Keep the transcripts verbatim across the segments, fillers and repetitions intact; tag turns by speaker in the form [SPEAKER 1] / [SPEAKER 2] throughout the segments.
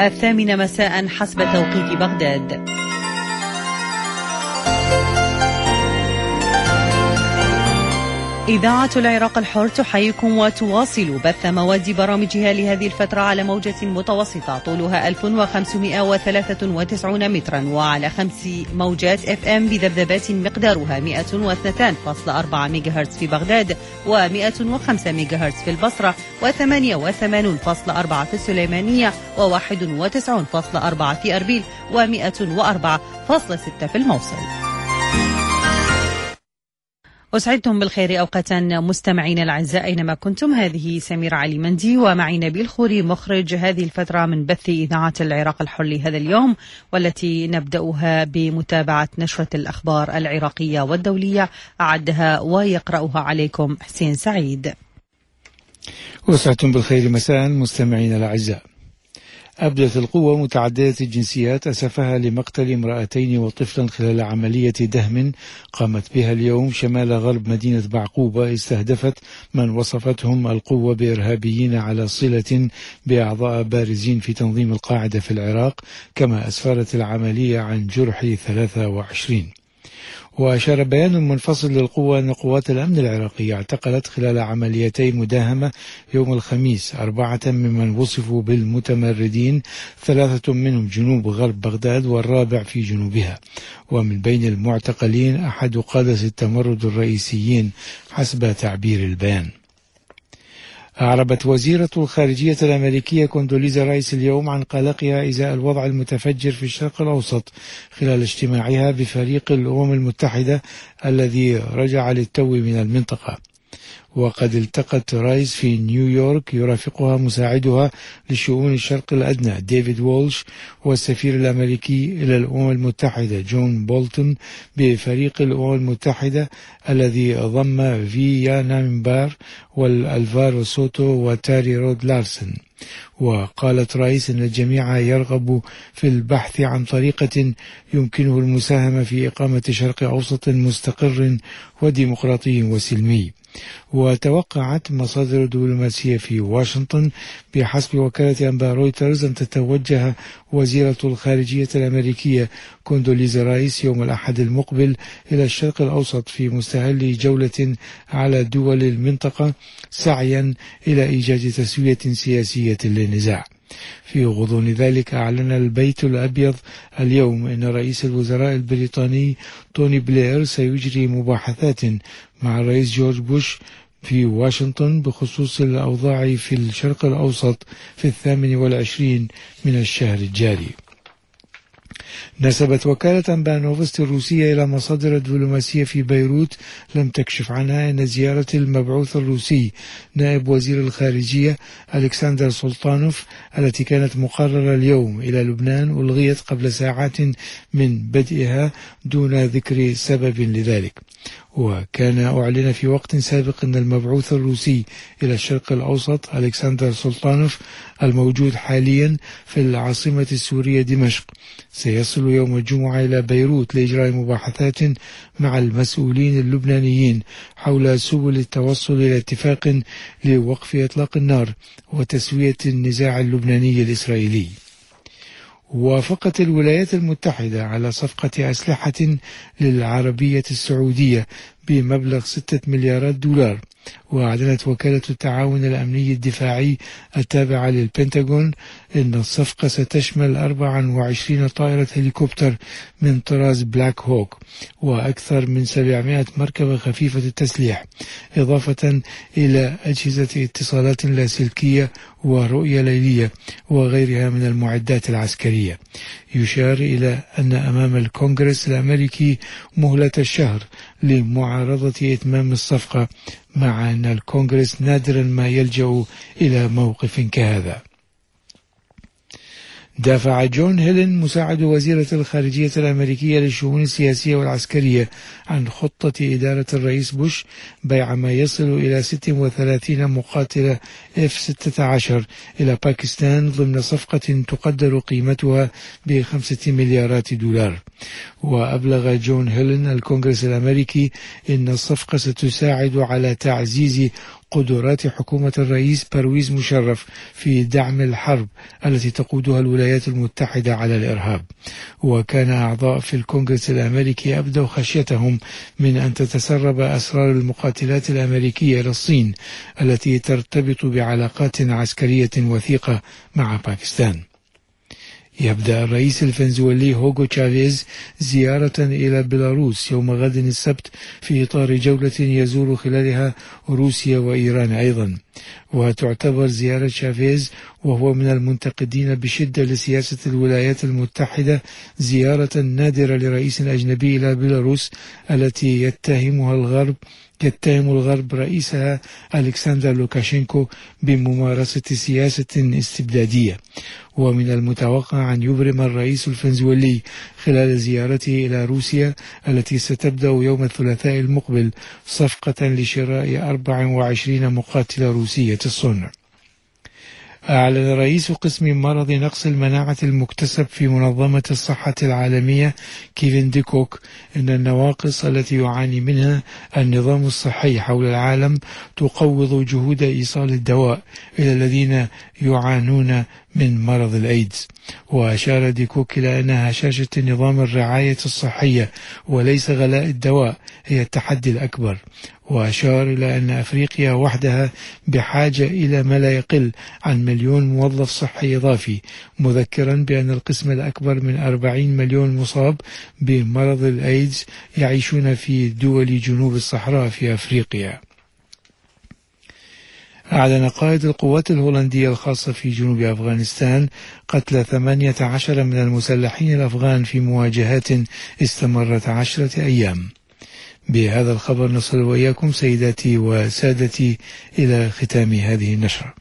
[SPEAKER 1] الثامنة مساء حسب توقيت بغداد. إذاعة العراق الحر تحييكم وتواصل بث مواد برامجها لهذه الفترة على موجة متوسطة طولها ألف وخمسمائة وثلاثة وتسعين مترا وعلى خمس موجات اف ام بذبذبات مقدارها مئة واثنين فاصلة أربعة ميجاهرتز في بغداد ومئة وخمسة ميجاهرتز في البصرة وثمانية وثمانين فاصلة أربعة في السليمانية وواحد وتسعين فاصلة أربعة في أربيل ومئة وأربعة فاصلة ستة في الموصل. أسعدتم بالخير أوقاتا مستمعين الأعزاء أينما كنتم. هذه سمير علي مندي ومعي نبيل خوري مخرج هذه الفترة من بث إذاعة العراق الحر لهذا اليوم، والتي نبدأها بمتابعة نشرة الأخبار العراقية والدولية أعدها ويقرأها عليكم حسين سعيد.
[SPEAKER 2] أسعدتم بالخير مساء مستمعين الأعزاء. أبدت القوة متعددة الجنسيات أسفها لمقتل امرأتين وطفلا خلال عملية دهم قامت بها اليوم شمال غرب مدينة بعقوبة، استهدفت من وصفتهم القوة بإرهابيين على صلة بأعضاء بارزين في تنظيم القاعدة في العراق، كما أسفرت العملية عن جرح ثلاثة وعشرين. وأشار بيان منفصل للقوة أن قوات الأمن العراقية اعتقلت خلال عمليتي مداهمة يوم الخميس أربعة ممن وصفوا بالمتمردين، ثلاثة منهم جنوب غرب بغداد والرابع في جنوبها، ومن بين المعتقلين أحد قادة التمرد الرئيسيين حسب تعبير البيان. أعربت وزيرة الخارجية الأمريكية كوندوليزا رايس اليوم عن قلقها إزاء الوضع المتفجر في الشرق الأوسط خلال اجتماعها بفريق الأمم المتحدة الذي رجع للتو من المنطقة. وقد التقت رايس في نيويورك يرافقها مساعدها لشؤون الشرق الأدنى ديفيد وولش والسفير الأمريكي إلى الأمم المتحدة جون بولتون بفريق الأمم المتحدة الذي ضم فيا نامبار والألفارو سوتو وتاري رود لارسن. وقالت رايس أن الجميع يرغب في البحث عن طريقة يمكنه المساهمة في إقامة شرق أوسط مستقر وديمقراطي وسلمي. وتوقعت مصادر دبلوماسية في واشنطن بحسب وكالة أنباء رويترز أن تتوجه وزيرة الخارجية الأمريكية كوندوليزا رايس يوم الأحد المقبل إلى الشرق الأوسط في مستهل جولة على دول المنطقة سعيا إلى إيجاد تسوية سياسية للنزاع. في غضون ذلك أعلن البيت الأبيض اليوم أن رئيس الوزراء البريطاني توني بلير سيجري مباحثات مع الرئيس جورج بوش في واشنطن بخصوص الأوضاع في الشرق الأوسط في الثامن والعشرين من الشهر الجاري. نسبت وكالة أنباء نوفستي الروسية إلى مصادر دبلوماسية في بيروت لم تكشف عنها أن زيارة المبعوث الروسي نائب وزير الخارجية ألكسندر سولطانوف التي كانت مقررة اليوم إلى لبنان ألغيت قبل ساعات من بدئها دون ذكر سبب لذلك. وكان أعلن في وقت سابق أن المبعوث الروسي إلى الشرق الأوسط ألكسندر سولطانوف الموجود حاليا في العاصمة السورية دمشق سيصل يوم الجمعة إلى بيروت لإجراء مباحثات مع المسؤولين اللبنانيين حول سبل التوصل إلى اتفاق لوقف إطلاق النار وتسوية النزاع اللبناني الإسرائيلي. وافقت الولايات المتحدة على صفقة أسلحة للعربية السعودية بمبلغ ستة مليارات دولار. وأعلنت وكالة التعاون الأمني الدفاعي التابعة للبنتاغون أن الصفقة ستشمل أربعة وعشرين طائرة هليكوبتر من طراز بلاك هوك وأكثر من سبعمائة مركبة خفيفة التسليح، إضافة إلى أجهزة اتصالات لاسلكية ورؤية ليلية وغيرها من المعدات العسكرية. يشار إلى أن أمام الكونغرس الأمريكي مهلة الشهر لمعارضة إتمام الصفقة، مع أن الكونغرس نادرا ما يلجأ إلى موقف كهذا. دافع جون هيلين مساعد وزيرة الخارجية الأمريكية للشؤون السياسية والعسكرية عن خطة إدارة الرئيس بوش بيع ما يصل إلى ستة وثلاثين مقاتلة إف ستة عشر إلى باكستان ضمن صفقة تقدر قيمتها بخمسة مليارات دولار. وأبلغ جون هيلن الكونغرس الأمريكي إن الصفقة ستساعد على تعزيز قدرات حكومة الرئيس برويز مشرف في دعم الحرب التي تقودها الولايات المتحدة على الإرهاب. وكان أعضاء في الكونغرس الأمريكي أبدوا خشيتهم من أن تتسرب أسرار المقاتلات الأمريكية إلى الصين التي ترتبط بعلاقات عسكرية وثيقة مع باكستان. يبدأ الرئيس الفنزويلي هوغو تشافيز زيارة إلى بيلاروس يوم غد السبت في إطار جولة يزور خلالها روسيا وإيران أيضا. وتعتبر زيارة تشافيز وهو من المنتقدين بشدة لسياسة الولايات المتحدة زيارة نادرة لرئيس أجنبي إلى بيلاروس التي يتهمها الغرب يتهم الغرب رئيسها ألكسندر لوكاشينكو بممارسة سياسة استبدادية. ومن المتوقع أن يبرم الرئيس الفنزويلي خلال زيارته إلى روسيا التي ستبدأ يوم الثلاثاء المقبل صفقة لشراء أربع وعشرين مقاتلة روسية الصنع. أعلن رئيس قسم مرض نقص المناعة المكتسب في منظمة الصحة العالمية كيفن ديكوك أن النواقص التي يعاني منها النظام الصحي حول العالم تقوض جهود إيصال الدواء إلى الذين يعانون من مرض الإيدز. وأشار ديكوك إلى أن هشاشة نظام الرعاية الصحية وليس غلاء الدواء هي التحدي الأكبر. وأشار إلى أن أفريقيا وحدها بحاجة إلى ما لا يقل عن مليون موظف صحي إضافي، مذكرا بأن القسم الأكبر من أربعين مليون مصاب بمرض الإيدز يعيشون في دول جنوب الصحراء في أفريقيا. أعلن قائد القوات الهولندية الخاصة في جنوب أفغانستان قتل ثمانية عشر من المسلحين الأفغان في مواجهات استمرت عشرة أيام. بهذا الخبر نصل وإياكم سيداتي وسادتي إلى ختام هذه النشرة.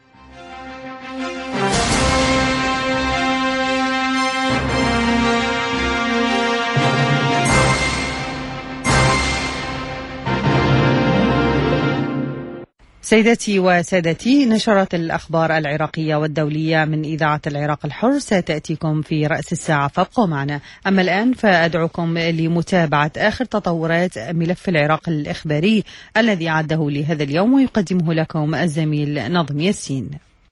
[SPEAKER 1] سيداتي وسادتي، نشرات الأخبار العراقية والدولية من إذاعة العراق الحر ستأتيكم في رأس الساعة، فابقوا معنا. أما الآن فأدعوكم لمتابعة آخر تطورات ملف العراق الإخباري الذي عده لهذا اليوم ويقدمه لكم الزميل نظم ياسين.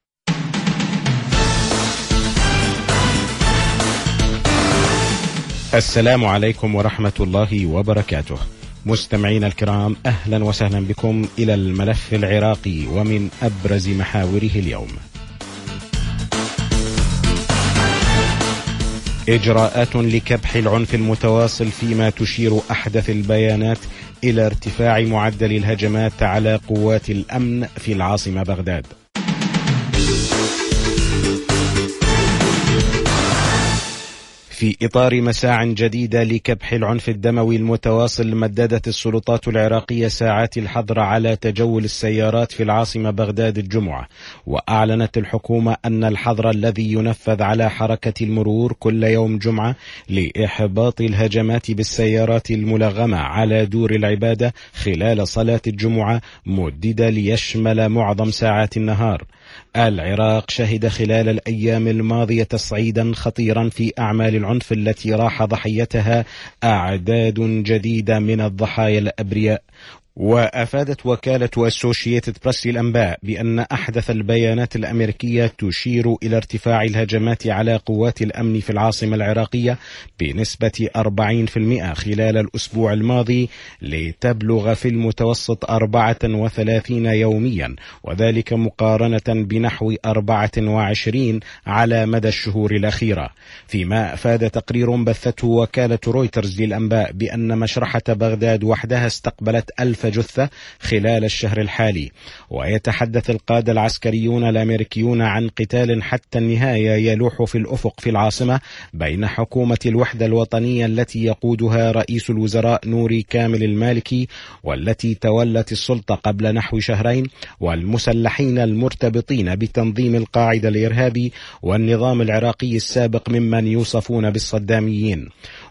[SPEAKER 3] السلام عليكم ورحمة الله وبركاته. مستمعين الكرام، أهلا وسهلا بكم إلى الملف العراقي ومن أبرز محاوره اليوم. إجراءات لكبح العنف المتواصل فيما تشير أحدث البيانات إلى ارتفاع معدل الهجمات على قوات الأمن في العاصمة بغداد. في إطار مساع جديدة لكبح العنف الدموي المتواصل، مددت السلطات العراقية ساعات الحظر على تجول السيارات في العاصمة بغداد الجمعة. وأعلنت الحكومة أن الحظر الذي ينفذ على حركة المرور كل يوم جمعة لإحباط الهجمات بالسيارات الملغمة على دور العبادة خلال صلاة الجمعة مدد ليشمل معظم ساعات النهار. العراق شهد خلال الأيام الماضية تصعيدا خطيرا في أعمال العنف التي راح ضحيتها أعداد جديدة من الضحايا الأبرياء. وأفادت وكالة أسوشيتد بريس للأنباء بأن أحدث البيانات الأمريكية تشير إلى ارتفاع الهجمات على قوات الأمن في العاصمة العراقية بنسبة أربعين بالمئة خلال الأسبوع الماضي، لتبلغ في المتوسط أربعة وثلاثين يوميا، وذلك مقارنة بنحو أربعة وعشرين على مدى الشهور الأخيرة. فيما أفاد تقرير بثته وكالة رويترز للأنباء بأن مشرحة بغداد وحدها استقبلت ألف جثة خلال الشهر الحالي. ويتحدث القادة العسكريون الأمريكيون عن قتال حتى النهاية يلوح في الأفق في العاصمة بين حكومة الوحدة الوطنية التي يقودها رئيس الوزراء نوري كامل المالكي والتي تولت السلطة قبل نحو شهرين، والمسلحين المرتبطين بتنظيم القاعدة الإرهابي والنظام العراقي السابق ممن يوصفون بالصداميين.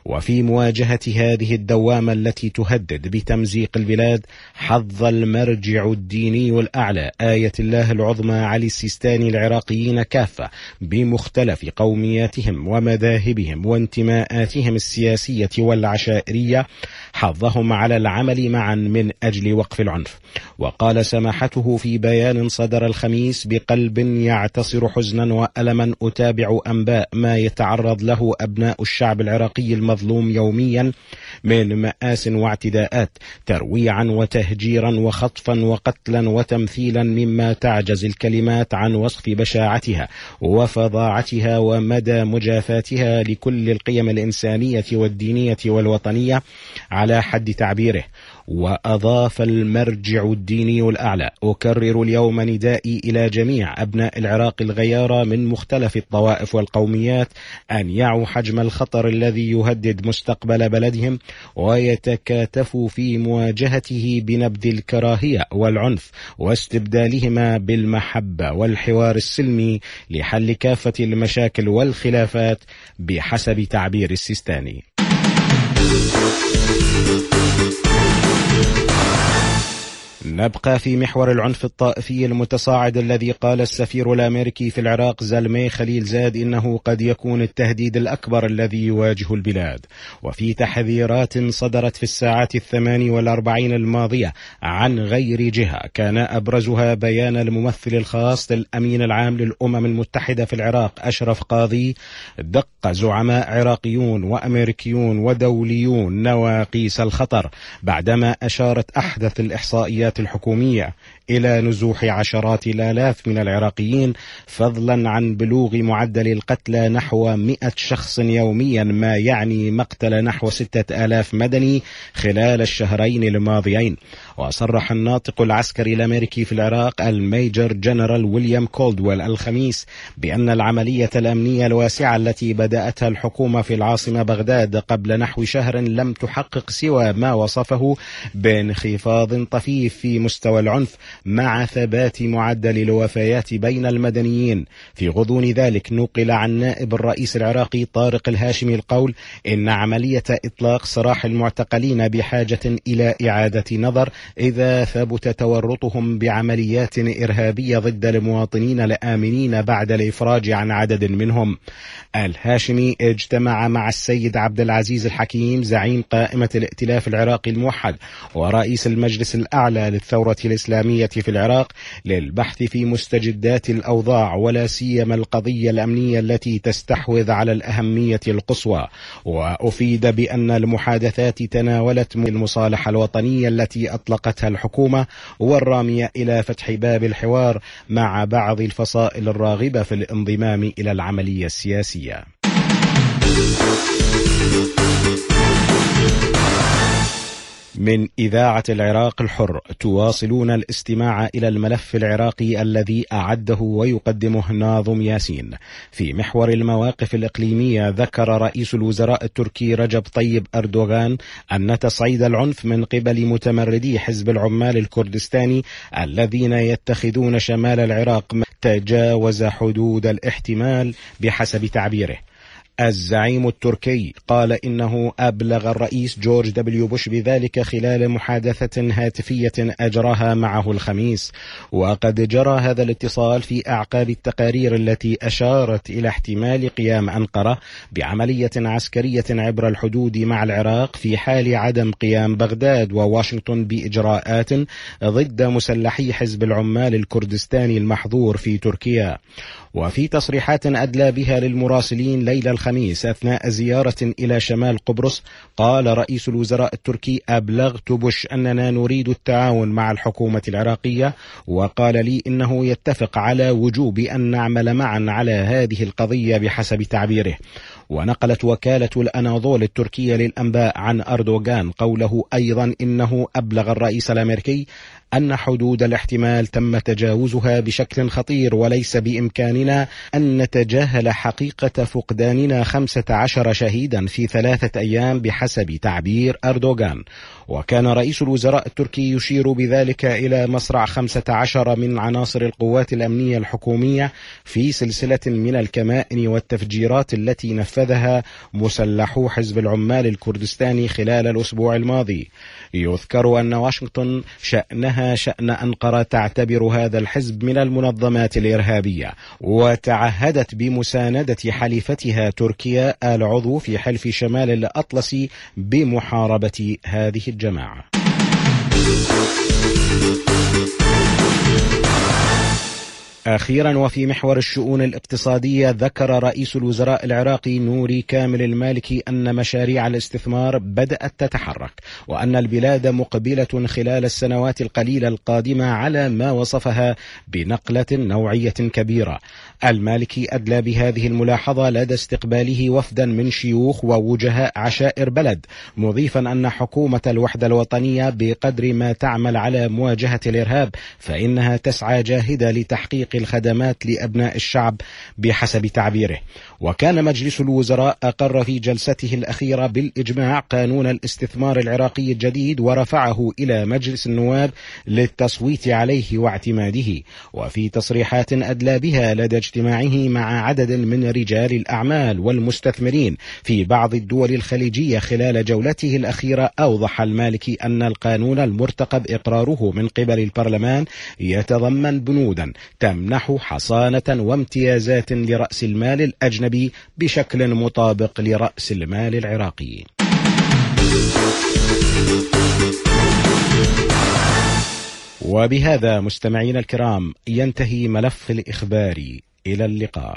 [SPEAKER 3] وفي مواجهة هذه الدوامة التي تهدد بتمزيق البلاد، حظ المرجع الديني الأعلى آية الله العظمى علي السيستاني العراقيين كافة بمختلف قومياتهم ومذاهبهم وانتماءاتهم السياسية والعشائرية حظهم على العمل معا من أجل وقف العنف. وقال سماحته في بيان صدر الخميس: بقلب يعتصر حزنا وألما أتابع أنباء ما يتعرض له أبناء الشعب العراقي المظلوم يوميا من مآس واعتداءات، ترويعا وتهجيرا وخطفا وقتلا وتمثيلا، مما تعجز الكلمات عن وصف بشاعتها وفظاعتها ومدى مجافاتها لكل القيم الإنسانية والدينية والوطنية على حد تعبيره. وأضاف المرجع الديني الأعلى: أكرر اليوم ندائي إلى جميع أبناء العراق الغيارى من مختلف الطوائف والقوميات أن يعوا حجم الخطر الذي يهدد مستقبل بلدهم، ويتكاتفوا في مواجهته بنبذ الكراهية والعنف واستبدالهما بالمحبة والحوار السلمي لحل كافة المشاكل والخلافات بحسب تعبير السيستاني. نبقى في محور العنف الطائفي المتصاعد الذي قال السفير الأمريكي في العراق زلمي خليل زاد إنه قد يكون التهديد الأكبر الذي يواجه البلاد. وفي تحذيرات صدرت في الساعات الثمان والأربعين الماضية عن غير جهة، كان أبرزها بيان الممثل الخاص للأمين العام للأمم المتحدة في العراق أشرف قاضي: دق زعماء عراقيون وأمريكيون ودوليون نواقيس الخطر بعدما أشارت أحدث الإحصائيات الحكومية إلى نزوح عشرات الآلاف من العراقيين، فضلا عن بلوغ معدل القتلى نحو مئة شخص يوميا، ما يعني مقتل نحو ستة آلاف مدني خلال الشهرين الماضيين. وصرح الناطق العسكري الأمريكي في العراق الميجر جنرال ويليام كولدويل الخميس بأن العملية الأمنية الواسعة التي بدأتها الحكومة في العاصمة بغداد قبل نحو شهر لم تحقق سوى ما وصفه بانخفاض طفيف في مستوى العنف مع ثبات معدل الوفيات بين المدنيين. في غضون ذلك نقل عن نائب الرئيس العراقي طارق الهاشمي القول إن عملية إطلاق سراح المعتقلين بحاجة إلى إعادة نظر إذا ثبت تورطهم بعمليات إرهابية ضد المواطنين الآمنين بعد الإفراج عن عدد منهم. الهاشمي اجتمع مع السيد عبد العزيز الحكيم زعيم قائمة الائتلاف العراقي الموحد ورئيس المجلس الأعلى للثورة الإسلامية في العراق للبحث في مستجدات الأوضاع، ولا سيما القضية الأمنية التي تستحوذ على الأهمية القصوى. وأفيد بأن المحادثات تناولت المصالحة الوطنية التي أطلقتها الحكومة والرامية إلى فتح باب الحوار مع بعض الفصائل الراغبة في الانضمام إلى العملية السياسية. من إذاعة العراق الحر تواصلون الاستماع إلى الملف العراقي الذي أعده ويقدمه ناظم ياسين. في محور المواقف الإقليمية، ذكر رئيس الوزراء التركي رجب طيب أردوغان أن تصعيد العنف من قبل متمردي حزب العمال الكردستاني الذين يتخذون شمال العراق تجاوز حدود الاحتمال بحسب تعبيره. الزعيم التركي قال إنه أبلغ الرئيس جورج دبليو بوش بذلك خلال محادثة هاتفية أجراها معه الخميس. وقد جرى هذا الاتصال في أعقاب التقارير التي أشارت إلى احتمال قيام أنقرة بعملية عسكرية عبر الحدود مع العراق في حال عدم قيام بغداد وواشنطن بإجراءات ضد مسلحي حزب العمال الكردستاني المحظور في تركيا. وفي تصريحات أدلى بها للمراسلين ليلة الخميس أثناء زيارة إلى شمال قبرص، قال رئيس الوزراء التركي: أبلغت بوش أننا نريد التعاون مع الحكومة العراقية، وقال لي إنه يتفق على وجوب أن نعمل معا على هذه القضية بحسب تعبيره. ونقلت وكالة الأناضول التركية للأنباء عن أردوغان قوله أيضا إنه أبلغ الرئيس الأمريكي أن حدود الاحتمال تم تجاوزها بشكل خطير، وليس بإمكاننا أن نتجاهل حقيقة فقداننا خمسة عشر شهيدا في ثلاثة أيام بحسب تعبير أردوغان. وكان رئيس الوزراء التركي يشير بذلك إلى مصرع خمسة عشر من عناصر القوات الأمنية الحكومية في سلسلة من الكمائن والتفجيرات التي نفذها مسلحو حزب العمال الكردستاني خلال الأسبوع الماضي. يذكر أن واشنطن شأنها شأن أنقرة تعتبر هذا الحزب من المنظمات الإرهابية، وتعهدت بمساندة حليفتها تركيا العضو في حلف شمال الأطلسي بمحاربة هذه الجماعة. أخيرا وفي محور الشؤون الاقتصادية، ذكر رئيس الوزراء العراقي نوري كامل المالكي أن مشاريع الاستثمار بدأت تتحرك، وأن البلاد مقبلة خلال السنوات القليلة القادمة على ما وصفها بنقلة نوعية كبيرة. المالكي أدلى بهذه الملاحظة لدى استقباله وفدا من شيوخ ووجهاء عشائر بلد، مضيفا أن حكومة الوحدة الوطنية بقدر ما تعمل على مواجهة الإرهاب فإنها تسعى جاهدة لتحقيق الخدمات لأبناء الشعب بحسب تعبيره. وكان مجلس الوزراء أقر في جلسته الأخيرة بالإجماع قانون الاستثمار العراقي الجديد ورفعه إلى مجلس النواب للتصويت عليه واعتماده. وفي تصريحات أدلى بها لدى اجتماعه مع عدد من رجال الأعمال والمستثمرين في بعض الدول الخليجية خلال جولته الأخيرة، أوضح المالكي أن القانون المرتقب إقراره من قبل البرلمان يتضمن بنودا تمنح حصانة وامتيازات لرأس المال الأجنبي بشكل مطابق لرأس المال العراقي. وبهذا مستمعين الكرام ينتهي ملف الإخبار. إلى اللقاء.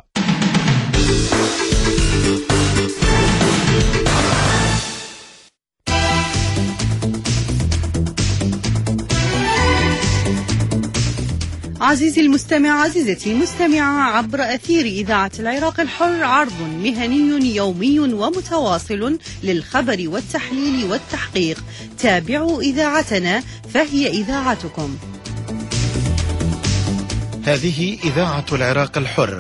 [SPEAKER 1] عزيزي المستمع، عزيزتي المستمعة، عبر أثير إذاعة العراق الحر عرض مهني يومي ومتواصل للخبر والتحليل والتحقيق. تابعوا إذاعتنا فهي إذاعتكم.
[SPEAKER 4] هذه إذاعة العراق الحر.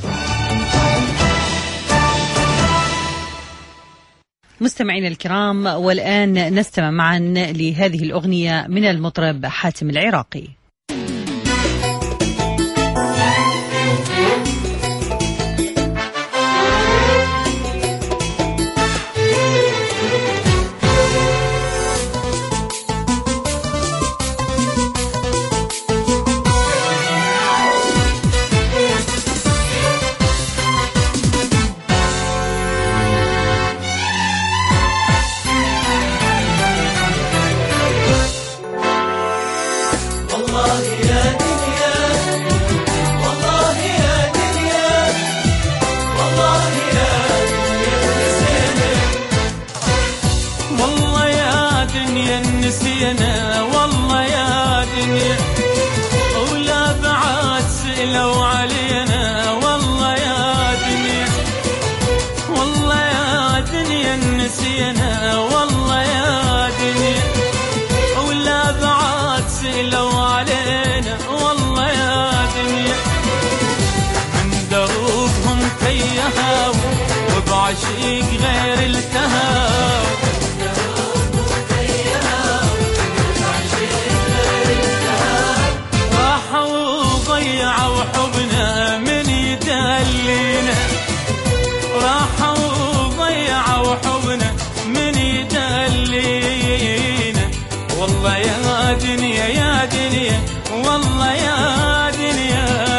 [SPEAKER 1] مستمعين الكرام، والآن نستمع معا لهذه الأغنية من المطرب حاتم العراقي.
[SPEAKER 5] عشيق غير التهاب راحوا وضيعوا حبنا من يدلينا، راحوا وضيعوا حبنا من يدلينا. والله يا دنيا يا دنيا والله يا دنيا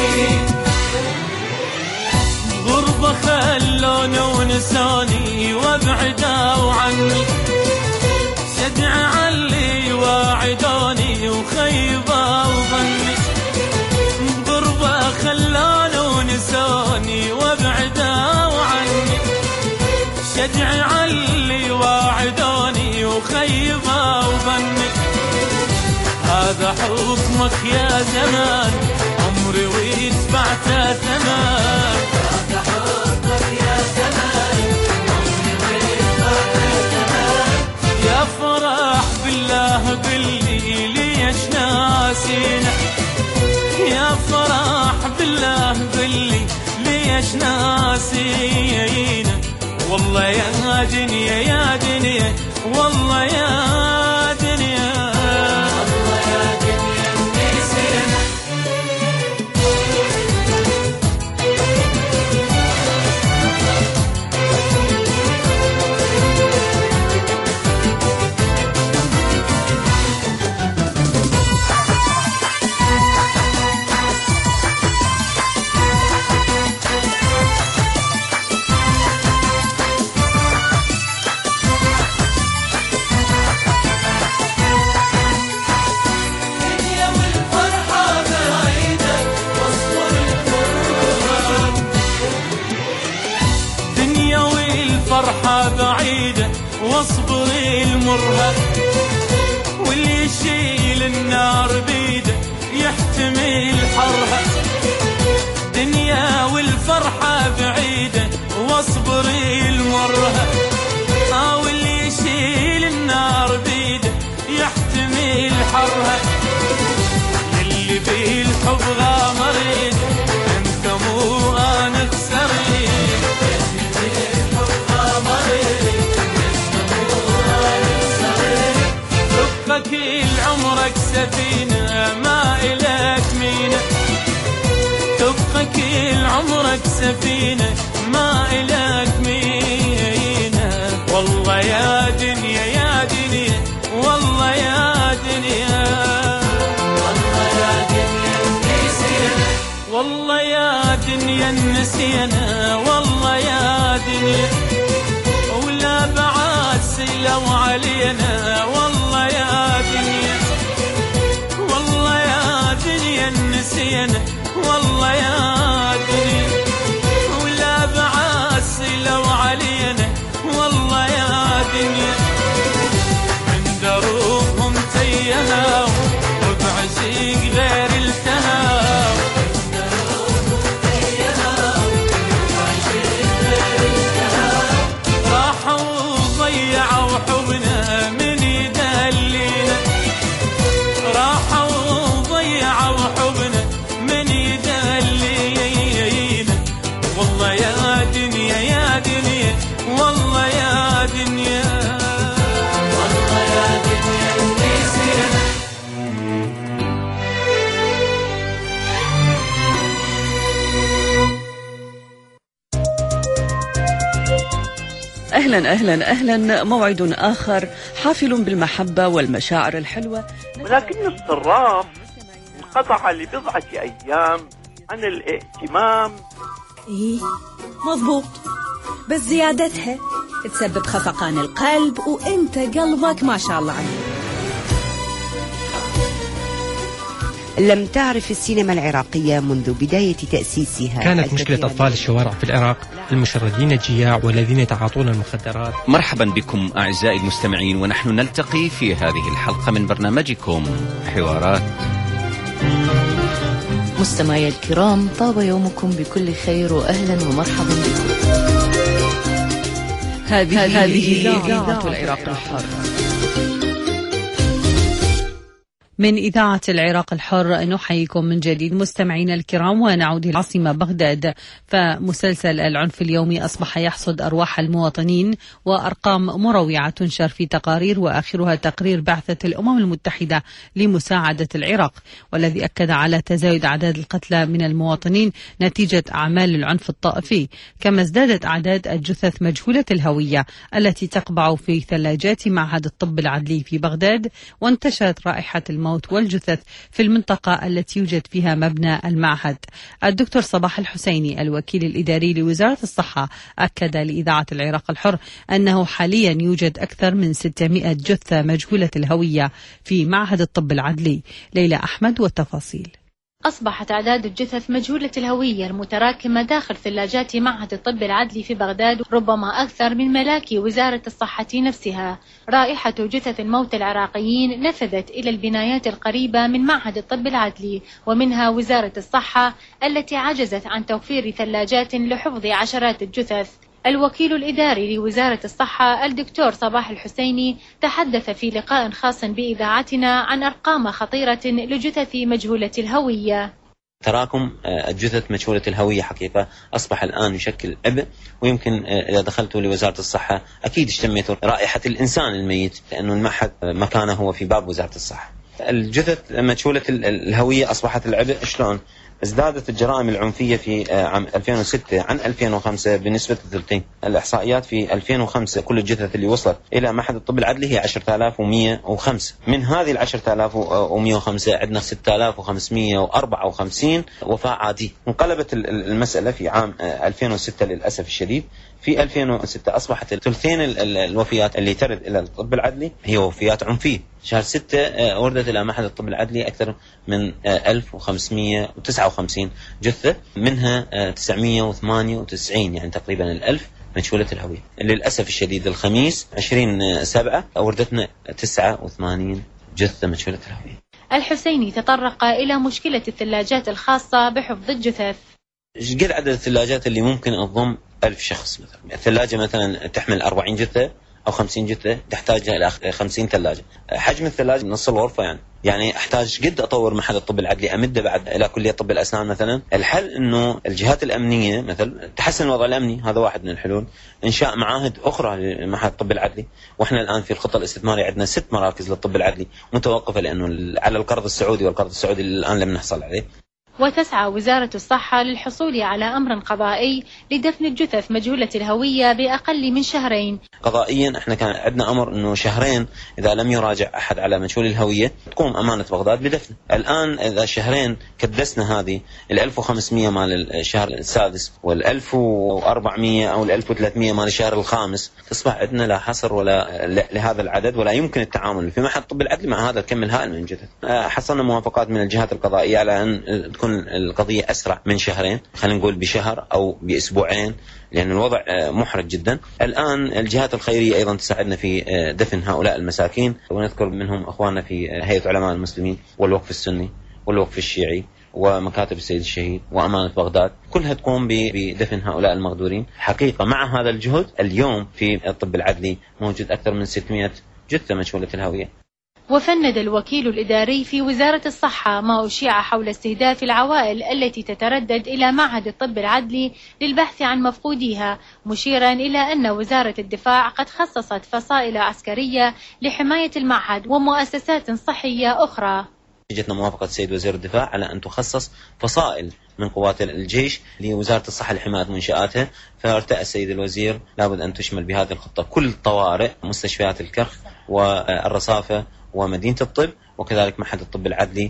[SPEAKER 5] ونساني وابعدوا عني، شجع علي واعدوني وخيبوا ظني، بغربة خلوني ونسوني وابعدوا عني، شجع علي واعدوني وخيبوا ظني، هذا حكمك يا زمان عمري ويدفعته ثمن، هذا حكمك يا زمان عمري ويدفعته ثمن، يا فرح بالله باللي ليش ناسينا، يا فرح بالله باللي ليش ناسينا، والله يا دنيا يا دنيا والله يا دنيا والله يا دنيا نسينا. فرحة بعيدة واصبر المرهق، واللي يشيل النار بيده يحتمل حرها، دنيا والفرحة بعيدة واصبر المرهق، آه واللي يشيل النار بيده يحتمل حرها، اللي بالحب غامرين انت مو انا خسرين، كل عمرك سفينة ما إلك مينة، تبقى كل عمرك سفينة ما إلك مينة، والله يا دنيا يا دنيا والله يا دنيا والله يا دنيا نسينا، والله يا دنيا نسينا والله يا دنيا، ولا بعد سلوا علينا والله يا دنيا، والله يا دنيا نسينا والله يا دنيا، ولا بعد سلوا علينا والله يا دنيا، من دروبهم تيهوا وبعشق غير التهاو، من دروبهم تيهوا وبعشق غير التهاو، راحوا وضيعوا حبنا من يدلينا، راحوا وضيعوا حبنا من يدلينا، والله يا دنيا يا دنيا والله يا دنيا والله يا دنيا نسينا.
[SPEAKER 1] أهلا أهلا أهلا، موعد آخر حافل بالمحبة والمشاعر الحلوة،
[SPEAKER 6] ولكن الصراف انقطع لبضعة أيام عن الاهتمام.
[SPEAKER 7] إيه مضبوط، بس زيادتها تسبب خفقان القلب، وانت قلبك ما شاء الله عليك.
[SPEAKER 8] لم تعرف السينما العراقية منذ بداية تأسيسها.
[SPEAKER 9] كانت مشكلة أطفال الشوارع في العراق المشردين الجياع والذين يتعاطون المخدرات.
[SPEAKER 10] مرحبا بكم أعزائي المستمعين، ونحن نلتقي في هذه الحلقة من برنامجكم حوارات.
[SPEAKER 11] مستمعي الكرام، طاب يومكم بكل خير وأهلا ومرحبا بكم.
[SPEAKER 1] هذه هذه إذاعة العراق الحر. من إذاعة العراق الحر نحييكم من جديد مستمعينا الكرام، ونعود إلى العاصمة بغداد. فمسلسل العنف اليومي أصبح يحصد أرواح المواطنين، وأرقام مروعة تنشر في تقارير، وآخرها تقرير بعثة الأمم المتحدة لمساعدة العراق، والذي أكد على تزايد أعداد القتلى من المواطنين نتيجة أعمال العنف الطائفي، كما ازدادت أعداد الجثث مجهولة الهوية التي تقبع في ثلاجات معهد الطب العدلي في بغداد، وانتشرت رائحة الموت الموت والجثث في المنطقة التي يوجد فيها مبنى المعهد. الدكتور صباح الحسيني الوكيل الإداري لوزارة الصحة أكد لإذاعة العراق الحر أنه حاليا يوجد أكثر من ستمائة جثة مجهولة الهوية في معهد الطب العدلي. ليلى أحمد والتفاصيل.
[SPEAKER 12] أصبحت أعداد الجثث مجهولة الهوية المتراكمة داخل ثلاجات معهد الطب العدلي في بغداد ربما أكثر من ملاكي وزارة الصحة نفسها. رائحة جثث الموتى العراقيين نفذت إلى البنايات القريبة من معهد الطب العدلي ومنها وزارة الصحة التي عجزت عن توفير ثلاجات لحفظ عشرات الجثث. الوكيل الإداري لوزارة الصحة الدكتور صباح الحسيني تحدث في لقاء خاص بإذاعتنا عن أرقام خطيرة لجثث مجهولة الهوية.
[SPEAKER 13] تراكم الجثث مجهولة الهوية حقيقة أصبح الآن يشكل عبء، ويمكن إذا دخلتوا لوزارة الصحة أكيد اشتميتوا رائحة الإنسان الميت، لأنه المعهد مكانه هو في باب وزارة الصحة. الجثث مجهولة الهوية أصبحت العبء. شلون؟ ازدادت الجرائم العنفية في عام ألفين وستة عن ألفين وخمسة بنسبة ثلثين. الإحصائيات في ألفين وخمسة كل الجثث اللي وصلت إلى معهد الطب العدلي هي عشرة آلاف ومئة وخمسة. من هذه العشرة آلاف ومئة وخمسة عندنا ستة آلاف وخمسمئة وأربعة وخمسين وفاة عادية. انقلبت المسألة في عام ألفين وستة للأسف الشديد. في ألفين وستة أصبحت ثلثين الوفيات اللي ترد إلى الطب العدلي هي وفيات عنفية. شهر ستة وردت إلى معهد الطب العدلي أكثر من ألف وخمسمئة وتسعة وخمسين جثة، منها تسعمئة وثمانية وتسعين يعني تقريبا الألف مجهولة الهوية. للأسف الشديد الخميس عشرين سبعة وردتنا تسعة وثمانين جثة مجهولة الهوية.
[SPEAKER 12] الحسيني تطرق إلى مشكلة الثلاجات الخاصة بحفظ الجثث.
[SPEAKER 13] قد عدد الثلاجات اللي ممكن تضم ألف شخص؟ مثلا الثلاجة مثلا تحمل أربعين جثة أو خمسين جثة، تحتاجها إلى خمسين ثلاجة. حجم الثلاجة نص الغرفة يعني يعني أحتاج قد أطور معهد الطب العدلي، أمده بعد إلى كلية طب الأسنان مثلا. الحل إنه الجهات الأمنية مثلا تحسن الوضع الأمني، هذا واحد من الحلول. إنشاء معاهد أخرى لمعهد الطب العدلي، وإحنا الآن في الخطة الاستثمارية عندنا ست مراكز للطب العدلي متوقفة لأنه على القرض السعودي، والقرض السعودي الآن لم نحصل عليه.
[SPEAKER 12] وتسعى وزارة الصحة للحصول على أمر قضائي لدفن الجثث مجهولة الهوية بأقل من شهرين.
[SPEAKER 13] قضائيا احنا كان عندنا أمر أنه شهرين إذا لم يراجع أحد على مجهول الهوية تقوم أمانة بغداد بدفنه. الآن إذا شهرين كدسنا هذه الألف وخمسمئة مال الشهر السادس والألف وأربعمئة أو الألف وثلاثمئة مال الشهر الخامس، تصبح عندنا لا حصر ولا لهذا العدد، ولا يمكن التعامل في معهد الطب العدلي مع هذا الكم الهائل من الجثث. حصلنا موافقات من الجهات القضائية على أن تكون القضية أسرع من شهرين، خلينا نقول بشهر أو بأسبوعين، لأن الوضع محرج جدا. الآن الجهات الخيرية أيضا تساعدنا في دفن هؤلاء المساكين، ونذكر منهم أخواننا في هيئة علماء المسلمين والوقف السني والوقف الشيعي ومكاتب السيد الشهيد وأمانة بغداد، كلها تقوم بدفن هؤلاء المغدورين. حقيقة مع هذا الجهد اليوم في الطب العدلي موجود أكثر من ستمئة جثة مجهولة الهوية.
[SPEAKER 12] وفند الوكيل الإداري في وزارة الصحة ما أشيع حول استهداف العوائل التي تتردد إلى معهد الطب العدلي للبحث عن مفقوديها، مشيرا إلى أن وزارة الدفاع قد خصصت فصائل عسكرية لحماية المعهد ومؤسسات صحية أخرى.
[SPEAKER 13] جتنا موافقة السيد وزير الدفاع على أن تخصص فصائل من قوات الجيش لوزارة الصحة لحماية منشآتها، فارتأى السيد الوزير لابد أن تشمل بهذه الخطة كل الطوارئ، مستشفيات الكرخ والرصافة ومدينة الطب وكذلك معهد الطب العدلي،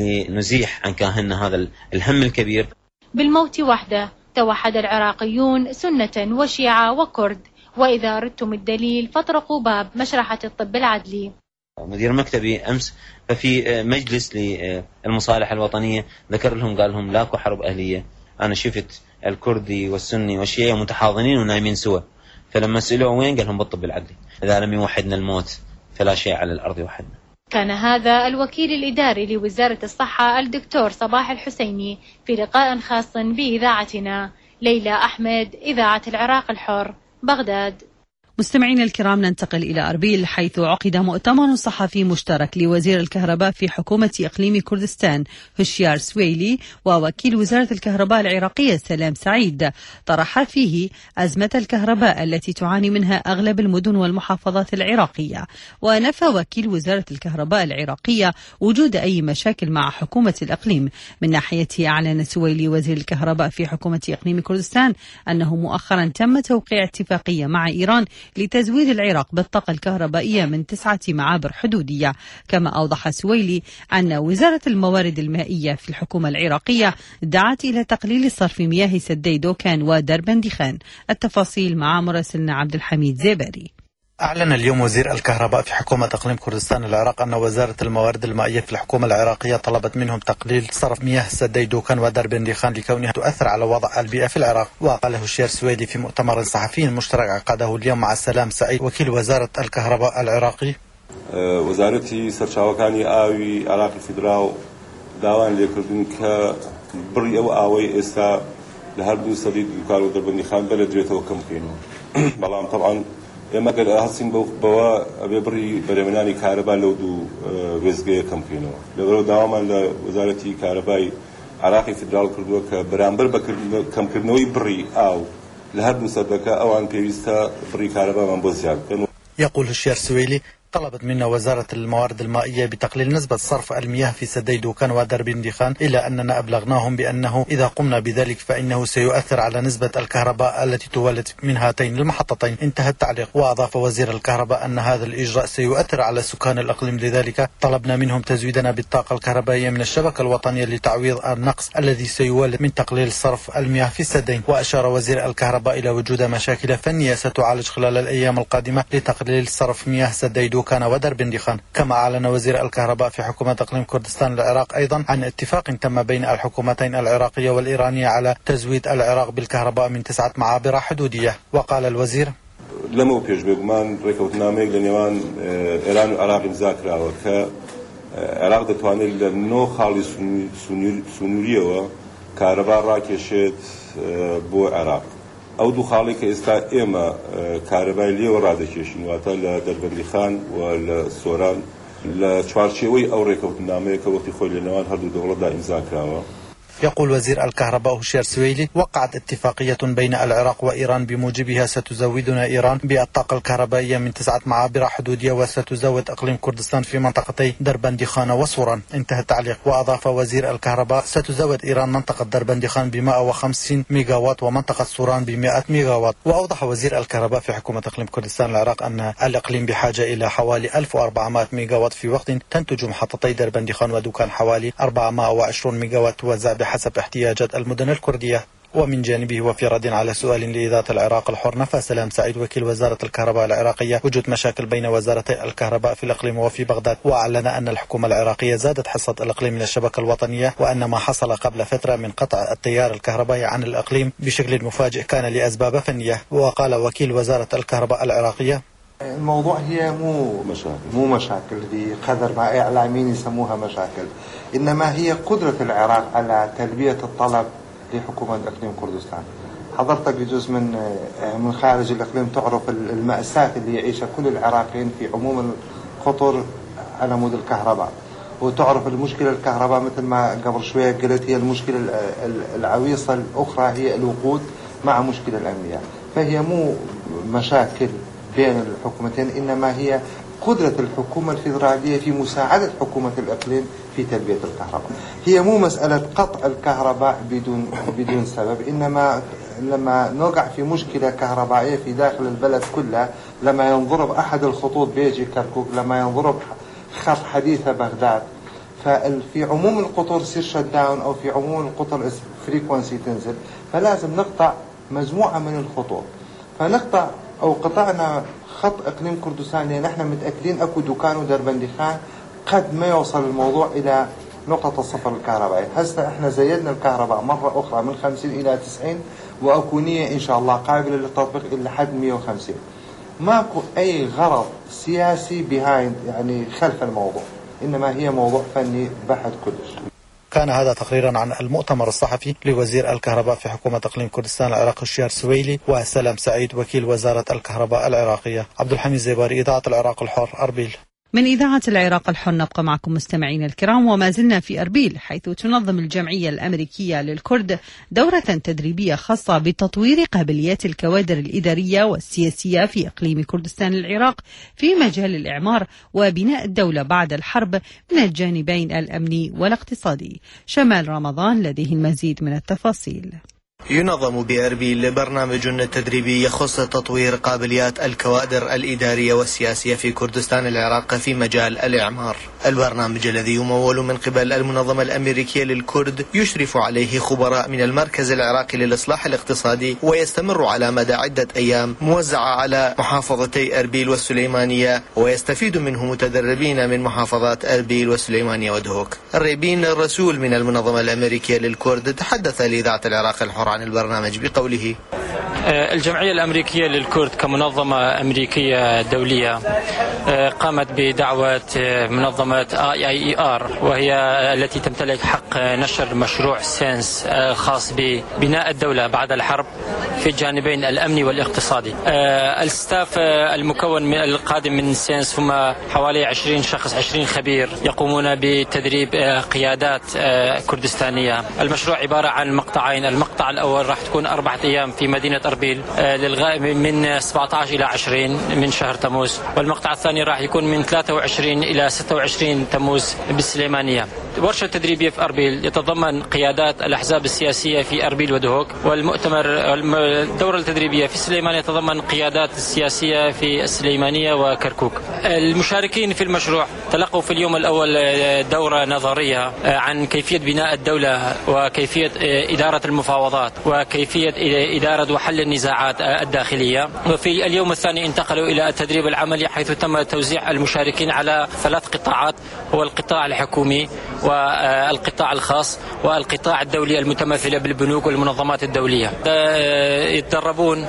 [SPEAKER 13] لنزيح عن كاهلنا هذا الهم الكبير.
[SPEAKER 12] بالموت وحده توحد العراقيون سنة وشيعة وكرد، وإذا أردتم الدليل فاطرقوا باب مشرحة الطب العدلي.
[SPEAKER 13] مدير مكتبي أمس ففي مجلس للمصالحة الوطنية ذكر لهم قال لهم لاكو حرب أهلية، أنا شفت الكردي والسني والشيعي متحاضنين ونايمين سوا، فلما سألوا وين قال لهم بالطب العدلي، إذا لم يوحدنا الموت فلا شيء على الأرض يوحدنا.
[SPEAKER 12] كان هذا الوكيل الإداري لوزارة الصحة الدكتور صباح الحسيني في لقاء خاص بإذاعتنا. ليلى أحمد، إذاعة العراق الحر، بغداد.
[SPEAKER 1] مستمعين الكرام، ننتقل إلى أربيل حيث عقد مؤتمر صحفي مشترك لوزير الكهرباء في حكومة إقليم كردستان هشيار سويلي ووكيل وزارة الكهرباء العراقية سلام سعيد، طرح فيه أزمة الكهرباء التي تعاني منها أغلب المدن والمحافظات العراقية. ونفى وكيل وزارة الكهرباء العراقية وجود أي مشاكل مع حكومة الإقليم. من ناحيته أعلن سويلي وزير الكهرباء في حكومة إقليم كردستان أنه مؤخرا تم توقيع اتفاقية مع إيران لتزويد العراق بالطاقة الكهربائية من تسعة معابر حدودية. كما أوضح سويلي أن وزارة الموارد المائية في الحكومة العراقية دعت إلى تقليل صرف مياه سدي دوكان ودربندخان. التفاصيل مع مراسلنا عبد الحميد زيباري.
[SPEAKER 14] أعلن اليوم وزير الكهرباء في حكومة إقليم كردستان العراق أن وزارة الموارد المائية في الحكومة العراقية طلبت منهم تقليل صرف مياه سدي دوكان ودربندخان لكونها تؤثر على وضع البيئة في العراق. وقاله الشير سويدي في مؤتمر صحفي مشترك عقده اليوم مع سلام سعيد وكيل وزارة الكهرباء العراقي.
[SPEAKER 15] وزارتي سرچاوەکانی ئاوی عراقی فیدراو داوان لێکردن کە بڕی ئەو ئاوەی ئێستا لە هەردوو سەدی دوکان و دەربەندیخان بەلەدرێتەوە کەم بکەینەوە. بەڵام طبعاً ئێمە گەر هەستین بەوە ئەبێ بڕی بەرهێنانی کارەبا لەو دوو وێزگەیە کەم بکەینەوە. لەبەرەوە داوامان لە وەزارەتی کارەبای عراقی فیدرال کردووە کە بەرامبەر بە کەمکردنەوەی بڕی ئاو لە هەردوو سەدەکە ئەوان پێویستە بڕی کارەبامان بۆ زیاد بکەن.
[SPEAKER 14] يقول الشير سويلي طلبت منا وزارة الموارد المائية بتقليل نسبة صرف المياه في سدي دوكان ودربندخان، إلا أننا أبلغناهم بأنه إذا قمنا بذلك فإنه سيؤثر على نسبة الكهرباء التي تولد من هاتين المحطتين. انتهى التعليق. وأضاف وزير الكهرباء أن هذا الإجراء سيؤثر على سكان الإقليم، لذلك طلبنا منهم تزويدنا بالطاقة الكهربائية من الشبكة الوطنية لتعويض النقص الذي سيولد من تقليل صرف المياه في السدين. وأشار وزير الكهرباء إلى وجود مشاكل فنية ستعالج خلال الأيام القادمة لتقليل صرف مياه سدي دوكان ودربندخان. كما أعلن وزير الكهرباء في حكومة إقليم كردستان العراق أيضا عن اتفاق تم بين الحكومتين العراقية والإيرانية على تزويد العراق بالكهرباء من تسعة معابر حدودية. وقال الوزير:
[SPEAKER 15] لەمە پێش بێگومان ڕێکەوتنامەیەک لە نێوان ئێران و عراق ئیمزا کراوە کە عراق دەتوانێت لە نۆ خاڵی سنووریەوە کارەبا ڕاکێشێت بۆ عراق. ئەو دوو خاڵی کە ئێستا ئێمە کارەبای لێوە ڕادەکێشین، واتە لە دەربەندیخان و لە سۆران، لە چوارچێوەی ئەو ڕێکەوتنامەیە کە وەختی خۆی لە نێوان هەردوو دەوڵەتدا ئیمزا کراوە.
[SPEAKER 14] يقول وزير الكهرباء هشير سويلي: وقعت اتفاقية بين العراق وإيران بموجبها ستزودنا إيران بالطاقة الكهربائية من تسعة معابر حدودية وستزود إقليم كردستان في منطقتي دربندخان وصوران. انتهى التعليق. وأضاف وزير الكهرباء: ستزود إيران منطقة دربندخان ب مئة وخمسين ميجاوات ومنطقة صوران ب مئة ميجاوات. وأوضح وزير الكهرباء في حكومة إقليم كردستان العراق أن الإقليم بحاجة إلى حوالي ألف وأربعمائة ميجاوات في وقت تنتج محطتي دربندخان ودوكان حوالي أربعمائة وعشرين ميجاوات توزع بحسب احتياجات المدن الكردية. ومن جانبه وفي رد على سؤال لإذاعة العراق الحر، نفى سلام سعيد وكيل وزارة الكهرباء العراقية وجود مشاكل بين وزارتي الكهرباء في الإقليم وفي بغداد، وأعلن أن الحكومة العراقية زادت حصة الإقليم من الشبكة الوطنية، وأن ما حصل قبل فترة من قطع التيار الكهربائي عن الإقليم بشكل مفاجئ كان لأسباب فنية. وقال وكيل وزارة الكهرباء العراقية:
[SPEAKER 16] الموضوع هي مو مشاكل مو مشاكل بقدر ما إعلاميين يسموها مشاكل، إنما هي قدرة العراق على تلبية الطلب لحكومة إقليم كردستان. حضرتك بجزء من من خارج الإقليم تعرف المأساة اللي يعيشها كل العراقيين في عموم الخطر على مود الكهرباء، وتعرف المشكلة الكهرباء مثل ما قبل شوية قلت هي المشكلة العويصة الأخرى هي الوقود مع مشكلة الأمنية. فهي مو مشاكل بين الحكومتين، إنما هي قدرة الحكومة الفيدرالية في مساعدة حكومة الإقليم في تلبية الكهرباء. هي مو مسألة قطع الكهرباء بدون بدون سبب، إنما لما نقع في مشكلة كهربائية في داخل البلد كله، لما ينضرب أحد الخطوط بيجي كركوك، لما ينضرب خط حديثة بغداد، ففي عموم القطر يصير شت داون أو في عموم القطر فريكونسي تنزل، فلازم نقطع مجموعة من الخطوط. فنقطع أو قطعنا خط إقليم كردستان لأن احنا متأكدين أكو دوكان ودربندخان قد ما يوصل الموضوع إلى نقطة الصفر الكهربائي. هسه احنا زيدنا الكهرباء مرة أخرى من خمسين إلى تسعين، وأكو نية إن شاء الله قابلة للتطبيق إلى حد مئة وخمسين. ماكو أي غرض سياسي بهاي يعني خلف الموضوع، إنما هي موضوع فني بحت كلش.
[SPEAKER 14] كان هذا تقريرا عن المؤتمر الصحفي لوزير الكهرباء في حكومة إقليم كردستان العراق الشير سويلي وسلام سعيد وكيل وزارة الكهرباء العراقية. عبد الحميد زيباري، إذاعة العراق الحر، أربيل.
[SPEAKER 1] من إذاعة العراق الحر نبقى معكم مستمعين الكرام، وما زلنا في أربيل، حيث تنظم الجمعية الأمريكية للكرد دورة تدريبية خاصة بتطوير قابليات الكوادر الإدارية والسياسية في إقليم كردستان العراق في مجال الإعمار وبناء الدولة بعد الحرب من الجانبين الأمني والاقتصادي. شمال رمضان لديه المزيد من التفاصيل.
[SPEAKER 4] ينظم بأربيل برنامج تدريبي يخص تطوير قابليات الكوادر الإدارية والسياسية في كردستان العراق في مجال الإعمار. البرنامج الذي يمول من قبل المنظمة الأمريكية للكرد يشرف عليه خبراء من المركز العراقي للإصلاح الاقتصادي، ويستمر على مدى عدة أيام موزعة على محافظتي أربيل والسليمانية، ويستفيد منه متدربين من محافظات أربيل والسليمانية ودهوك. الريبين الرسول من المنظمة الأمريكية للكرد تحدث لإذاعة العراق الحر عن البرنامج بقوله:
[SPEAKER 9] الجمعية الأمريكية للكرد كمنظمة أمريكية دولية قامت بدعوة منظمة آي آي إي آر، وهي التي تمتلك حق نشر مشروع سينس خاص ببناء الدولة بعد الحرب في الجانبين الأمني والاقتصادي. الستاف المكون من القادم من سينس هم حوالي عشرين شخص، عشرين خبير يقومون بتدريب قيادات كردستانية. المشروع عبارة عن مقطعين، المقطع الأول راح تكون أربعة أيام في مدينة أربيل للغاية من سبعة عشر إلى عشرين من شهر تموز، والمقطع الثاني راح يكون من ثلاثة وعشرين إلى ستة وعشرين تموز بالسليمانية. ورشة تدريبية في أربيل يتضمن قيادات الأحزاب السياسية في أربيل ودهوك، والمؤتمر الدورة التدريبية في السليمانية تتضمن قيادات السياسية في السليمانية وكركوك. المشاركين في المشروع تلقوا في اليوم الأول دورة نظرية عن كيفية بناء الدولة وكيفية إدارة المفاوضات وكيفية إدارة وحل النزاعات الداخلية. وفي اليوم الثاني انتقلوا إلى التدريب العملي، حيث تم توزيع المشاركين على ثلاث قطاعات: هو القطاع الحكومي والقطاع الخاص والقطاع الدولي المتمثلة بالبنوك والمنظمات الدولية. يتدربون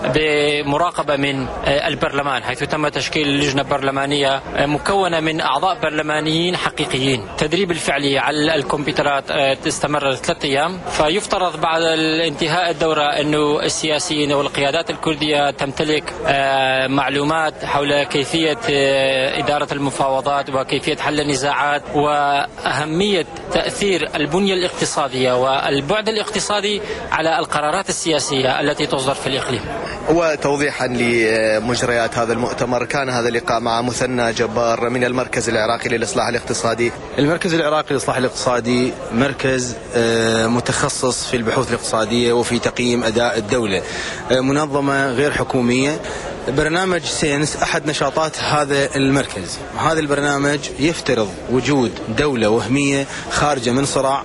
[SPEAKER 9] بمراقبة من البرلمان، حيث تم تشكيل لجنة برلمانية مكونة من أعضاء برلمانيين حقيقيين. تدريب الفعلي على الكمبيوترات تستمر ثلاثة أيام، فيفترض بعد انتهاء الدورة أنه السياسيين والقيادات الكردية تمتلك معلومات حول كيفية إدارة المفاوضات وكيفية حل النزاعات وأهمية تأثير البنية الاقتصادية والبعد الاقتصادي على القرارات السياسية التي تصدر في الإقليم.
[SPEAKER 4] وتوضيحا لمجريات هذا المؤتمر، كان هذا اللقاء مع مثنى جبار من المركز العراقي للإصلاح الاقتصادي.
[SPEAKER 17] المركز العراقي للإصلاح الاقتصادي مركز متخصص في البحوث الاقتصادية وفي تقييم أداء الدولة، منظمة غير حكومية. برنامج سينس أحد نشاطات هذا المركز. هذا البرنامج يفترض وجود دولة وهمية خارجة من صراع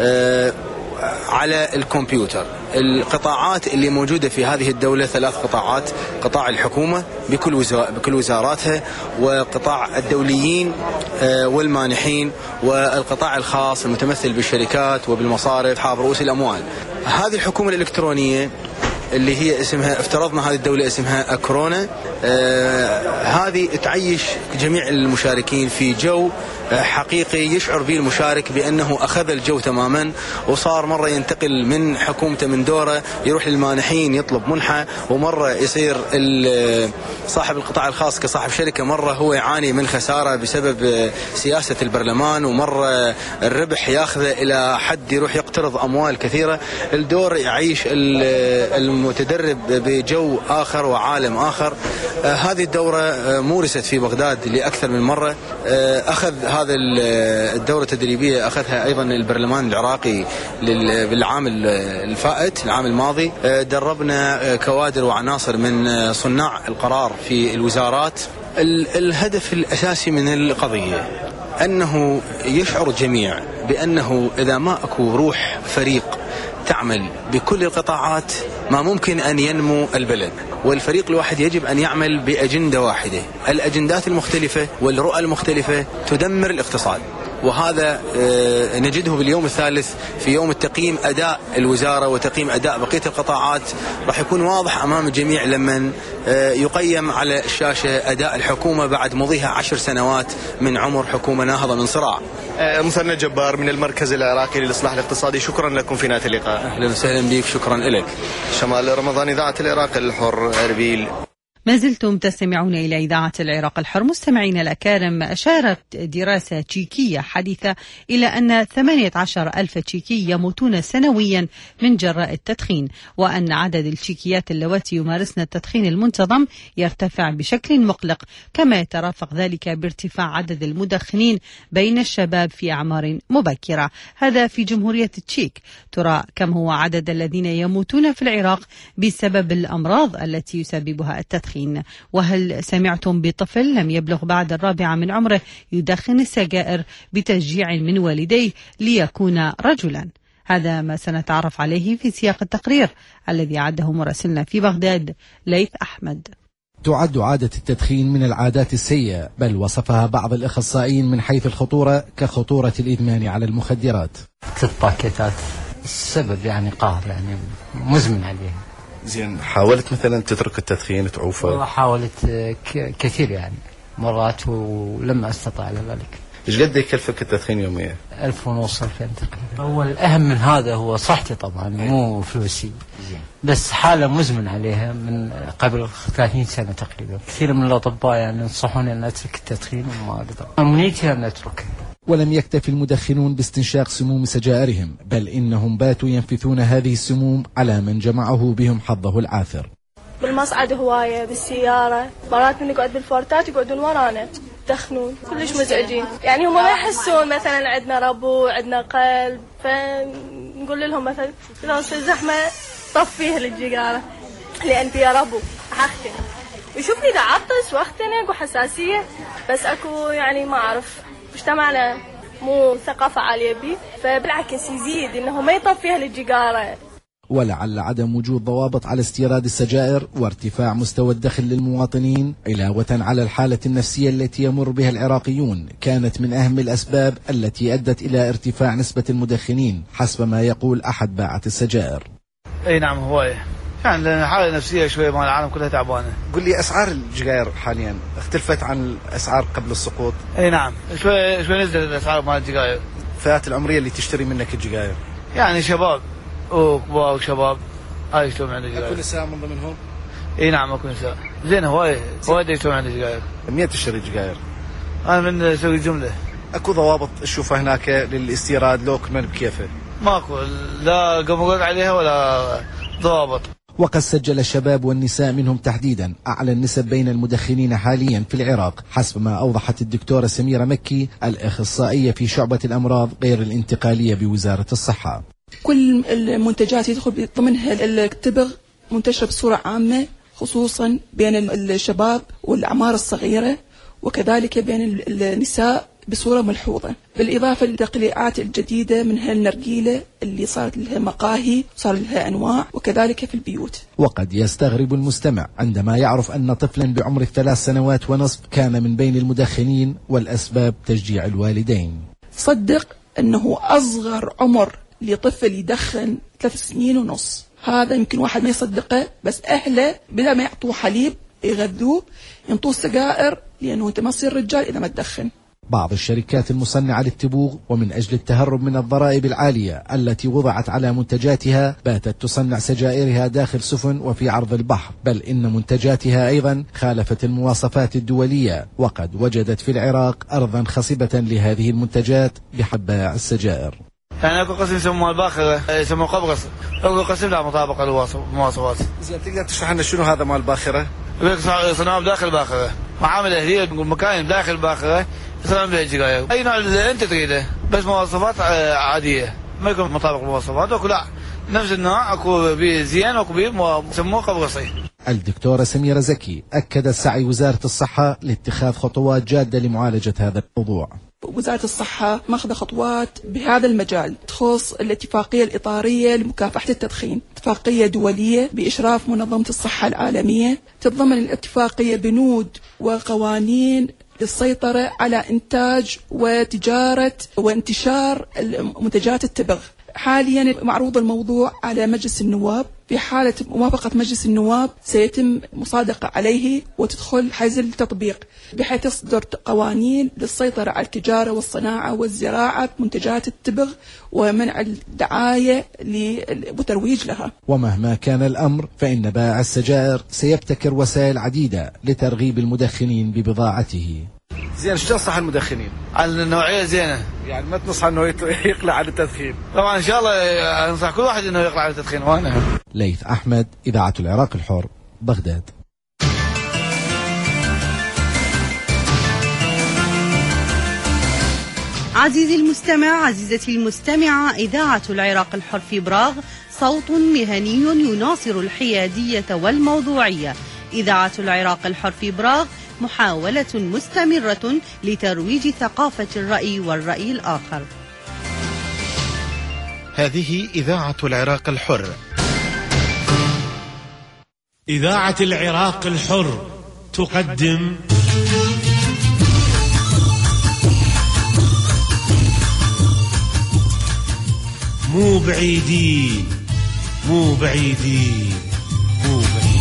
[SPEAKER 17] على الكمبيوتر. القطاعات اللي موجودة في هذه الدولة ثلاث قطاعات: قطاع الحكومة بكل وزا... بكل وزاراتها، وقطاع الدوليين والمانحين، والقطاع الخاص المتمثل بالشركات وبالمصارف حاب رؤوس الأموال. هذه الحكومة الإلكترونية اللي هي اسمها، افترضنا هذه الدولة اسمها أكرونا، آه هذه تعيش جميع المشاركين في جو حقيقي يشعر به المشارك بأنه أخذ الجو تماما، وصار مرة ينتقل من حكومته من دوره يروح للمانحين يطلب منحة، ومرة يصير صاحب القطاع الخاص كصاحب شركة مرة هو يعاني من خسارة بسبب سياسة البرلمان، ومرة الربح ياخذه إلى حد يروح يقترض أموال كثيرة. الدور يعيش المتدرب بجو آخر وعالم آخر. آه هذه الدورة آه مورست في بغداد لأكثر من مرة. آه أخذ هذا الدورة التدريبية أخذها أيضا البرلمان العراقي بالعام الفائت العام الماضي. آه دربنا آه كوادر وعناصر من صناع القرار في الوزارات. الهدف الأساسي من القضية أنه يشعر الجميع بأنه إذا ما أكو روح فريق تعمل بكل القطاعات ما ممكن أن ينمو البلد، والفريق الواحد يجب أن يعمل بأجندة واحدة. الأجندات المختلفة والرؤى المختلفة تدمر الاقتصاد، وهذا نجده باليوم الثالث في يوم التقييم أداء الوزارة وتقييم أداء بقية القطاعات. راح يكون واضح أمام الجميع لما يقيم على الشاشة أداء الحكومة بعد مضيها عشر سنوات من عمر حكومة ناهضة من صراع.
[SPEAKER 4] مثنى جبار من المركز العراقي للإصلاح الاقتصادي، شكرا لكم في نهاية اللقاء.
[SPEAKER 17] أهلا وسهلا بك، شكرا لك.
[SPEAKER 4] شمال رمضان، إذاعة العراق الحر، أربيل.
[SPEAKER 1] ما زلتم تستمعون إلى إذاعة العراق الحر. مستمعين الأكارم، أشارت دراسة تشيكية حديثة إلى أن ثمانية عشر ألف تشيكي يموتون سنويا من جراء التدخين، وأن عدد التشيكيات اللواتي يمارسن التدخين المنتظم يرتفع بشكل مقلق، كما يترافق ذلك بارتفاع عدد المدخنين بين الشباب في أعمار مبكرة. هذا في جمهورية التشيك. ترى كم هو عدد الذين يموتون في العراق بسبب الأمراض التي يسببها التدخين؟ وهل سمعتم بطفل لم يبلغ بعد الرابعة من عمره يدخن السجائر بتشجيع من والديه ليكون رجلا؟ هذا ما سنتعرف عليه في سياق التقرير الذي عده مراسلنا في بغداد ليث أحمد.
[SPEAKER 18] تعد عادة التدخين من العادات السيئة، بل وصفها بعض الأخصائيين من حيث الخطورة كخطورة الإدمان على المخدرات.
[SPEAKER 19] ثلاث باكيتات السبب يعني قهر، يعني مزمن عليها.
[SPEAKER 18] زين، حاولت مثلا تترك التدخين تعوفه؟
[SPEAKER 19] والله حاولت كثير يعني مرات ولم أستطع على ذلك.
[SPEAKER 18] ايش قد يكلفك التدخين يوميا؟
[SPEAKER 19] ألف ونص ألفين تقريبا. هو الأهم من هذا هو صحتي طبعا، مو فلوسي، بس حالة مزمن عليها من قبل ثلاثين سنة تقريبا. كثير من الأطباء يعني ينصحوني أن أترك التدخين وما أقدر. أمنيتي أن أتركه.
[SPEAKER 18] ولم يكتفي المدخنون باستنشاق سموم سجائرهم، بل إنهم باتوا ينفثون هذه السموم على من جمعه بهم حظه العاثر.
[SPEAKER 20] بالمصعد هواية، بالسيارة، مرات من نقعد بالفورتات يقعدون ورانا يدخنون، كلش مزعجين. يعني هم ما يحسون مثلا عندنا ربو عندنا قلب، فنقول لهم مثلا إذا صار زحمة طفيه السيجارة لأن فيها ربو أختنق، يشوفني دا عطس واختنق وحساسية، بس أكو يعني ما أعرف مجتمعنا مو ثقافة عالية بي، فبالعكس يزيد إنه ما يطفيها السيجارة.
[SPEAKER 18] ولعل عدم وجود ضوابط على استيراد السجائر وارتفاع مستوى الدخل للمواطنين علاوة على الحالة النفسية التي يمر بها العراقيون كانت من أهم الأسباب التي أدت إلى ارتفاع نسبة المدخنين حسب ما يقول أحد باعة السجائر.
[SPEAKER 21] أي نعم هواية، يعني الحالة النفسية شوية مع العالم كلها تعبانة.
[SPEAKER 18] قل لي أسعار السجائر حاليا اختلفت عن الأسعار قبل السقوط؟
[SPEAKER 21] أي نعم، شوي شوي نزلت الأسعار مال السجائر.
[SPEAKER 18] الفئات العمرية اللي تشتري منك السجائر؟
[SPEAKER 21] يعني شباب وكبار وشباب هاي يشترون عندي سجاير.
[SPEAKER 18] اكو نساء من ضمنهم؟
[SPEAKER 21] اي نعم اكو نساء. زين هواي هواي يشترون عندي سجاير.
[SPEAKER 18] منين تشتري سجاير؟
[SPEAKER 21] انا من سوق الجمله.
[SPEAKER 18] اكو ضوابط تشوفها هناك للاستيراد لوك من بكيفه؟
[SPEAKER 21] ماكو، لا جمرك عليها ولا ضوابط.
[SPEAKER 18] وقد سجل الشباب والنساء منهم تحديدا أعلى النسب بين المدخنين حاليا في العراق حسب ما أوضحت الدكتورة سميرة مكي الأخصائية في شعبة الأمراض غير الانتقالية بوزارة الصحة.
[SPEAKER 22] كل المنتجات يدخل ضمنها التبغ منتشرة بصورة عامة، خصوصا بين الشباب والأعمار الصغيرة، وكذلك بين النساء بصورة ملحوظة، بالإضافة للتقليعات الجديدة من هالنرجيلة اللي صارت لها مقاهي، صار لها أنواع، وكذلك في البيوت.
[SPEAKER 18] وقد يستغرب المستمع عندما يعرف أن طفلا بعمر ثلاث سنوات ونصف كان من بين المدخنين، والأسباب تشجيع الوالدين.
[SPEAKER 22] صدق أنه أصغر عمر لطفل يدخن ثلاث سنين ونص، هذا يمكن واحد ما يصدقه، بس أهله بلا ما يعطوه حليب يغذوه ينطوه سجائر، لأنه أنت ما تصير رجال إذا ما تدخن.
[SPEAKER 18] بعض الشركات المصنعة للتبوغ ومن أجل التهرب من الضرائب العالية التي وضعت على منتجاتها باتت تصنع سجائرها داخل سفن وفي عرض البحر، بل إن منتجاتها أيضا خالفت المواصفات الدولية، وقد وجدت في العراق أرضا خصبة لهذه المنتجات بحباء السجائر.
[SPEAKER 21] يعني اكو قسم يسموه الباخره، يسموه قبرص، اكو قسم لا مطابقه للمواصفات.
[SPEAKER 18] زين، تقدر تشرح لنا شنو هذا مال الباخره؟
[SPEAKER 21] يصنعون بداخل الباخره، معامل اهليه نقول مكان بداخل الباخره يصنعون به السجاير، اي نوع اللي انت تريده، بس مواصفات عاديه، ما يكون مطابق للمواصفات. اكو لا نفس النوع، اكو بيه زين واكو بيه يسموه قبرصي.
[SPEAKER 18] الدكتورة سميرة زكي أكدت سعي وزارة الصحة لاتخاذ خطوات جادة لمعالجة هذا الموضوع.
[SPEAKER 22] وزارة الصحة ماخذة خطوات بهذا المجال تخص الاتفاقية الإطارية لمكافحة التدخين، اتفاقية دولية بإشراف منظمة الصحة العالمية، تتضمن الاتفاقية بنود وقوانين للسيطرة على إنتاج وتجارة وانتشار منتجات التبغ. حاليا معروض الموضوع على مجلس النواب. في حالة موافقة مجلس النواب سيتم مصادقة عليه وتدخل حيز التطبيق، بحيث تصدر قوانين للسيطرة على التجارة والصناعة والزراعة بمنتجات التبغ ومنع الدعاية وترويج لها.
[SPEAKER 18] ومهما كان الأمر فإن بائع السجائر سيبتكر وسائل عديدة لترغيب المدخنين ببضاعته.
[SPEAKER 21] زين، شو تنصح المدخنين؟ عن النوعية زينة، يعني ما تنصح انه يقلع عن التدخين. طبعا ان شاء الله انصح كل واحد انه يقلع عن التدخين. وانا
[SPEAKER 18] ليث احمد، اذاعة العراق الحر، بغداد.
[SPEAKER 1] عزيزي المستمع، عزيزتي المستمعة، إذاعة العراق الحر في براغ صوت مهني يناصر الحيادية والموضوعية. إذاعة العراق الحر في براغ محاولة مستمرة لترويج ثقافة الرأي والرأي الآخر.
[SPEAKER 2] هذه إذاعة العراق الحر.
[SPEAKER 3] إذاعة العراق الحر تقدم مو بعيدين مو بعيدين مو بعيدين.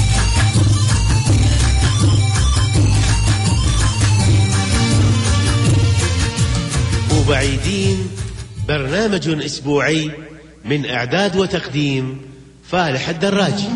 [SPEAKER 3] مو بعيدين برنامج أسبوعي من إعداد وتقديم فالح الدراجي.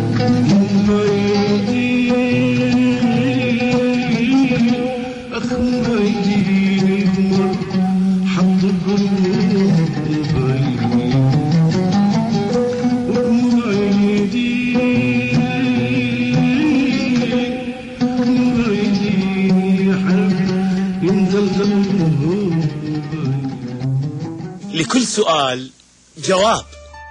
[SPEAKER 3] لكل سؤال جواب.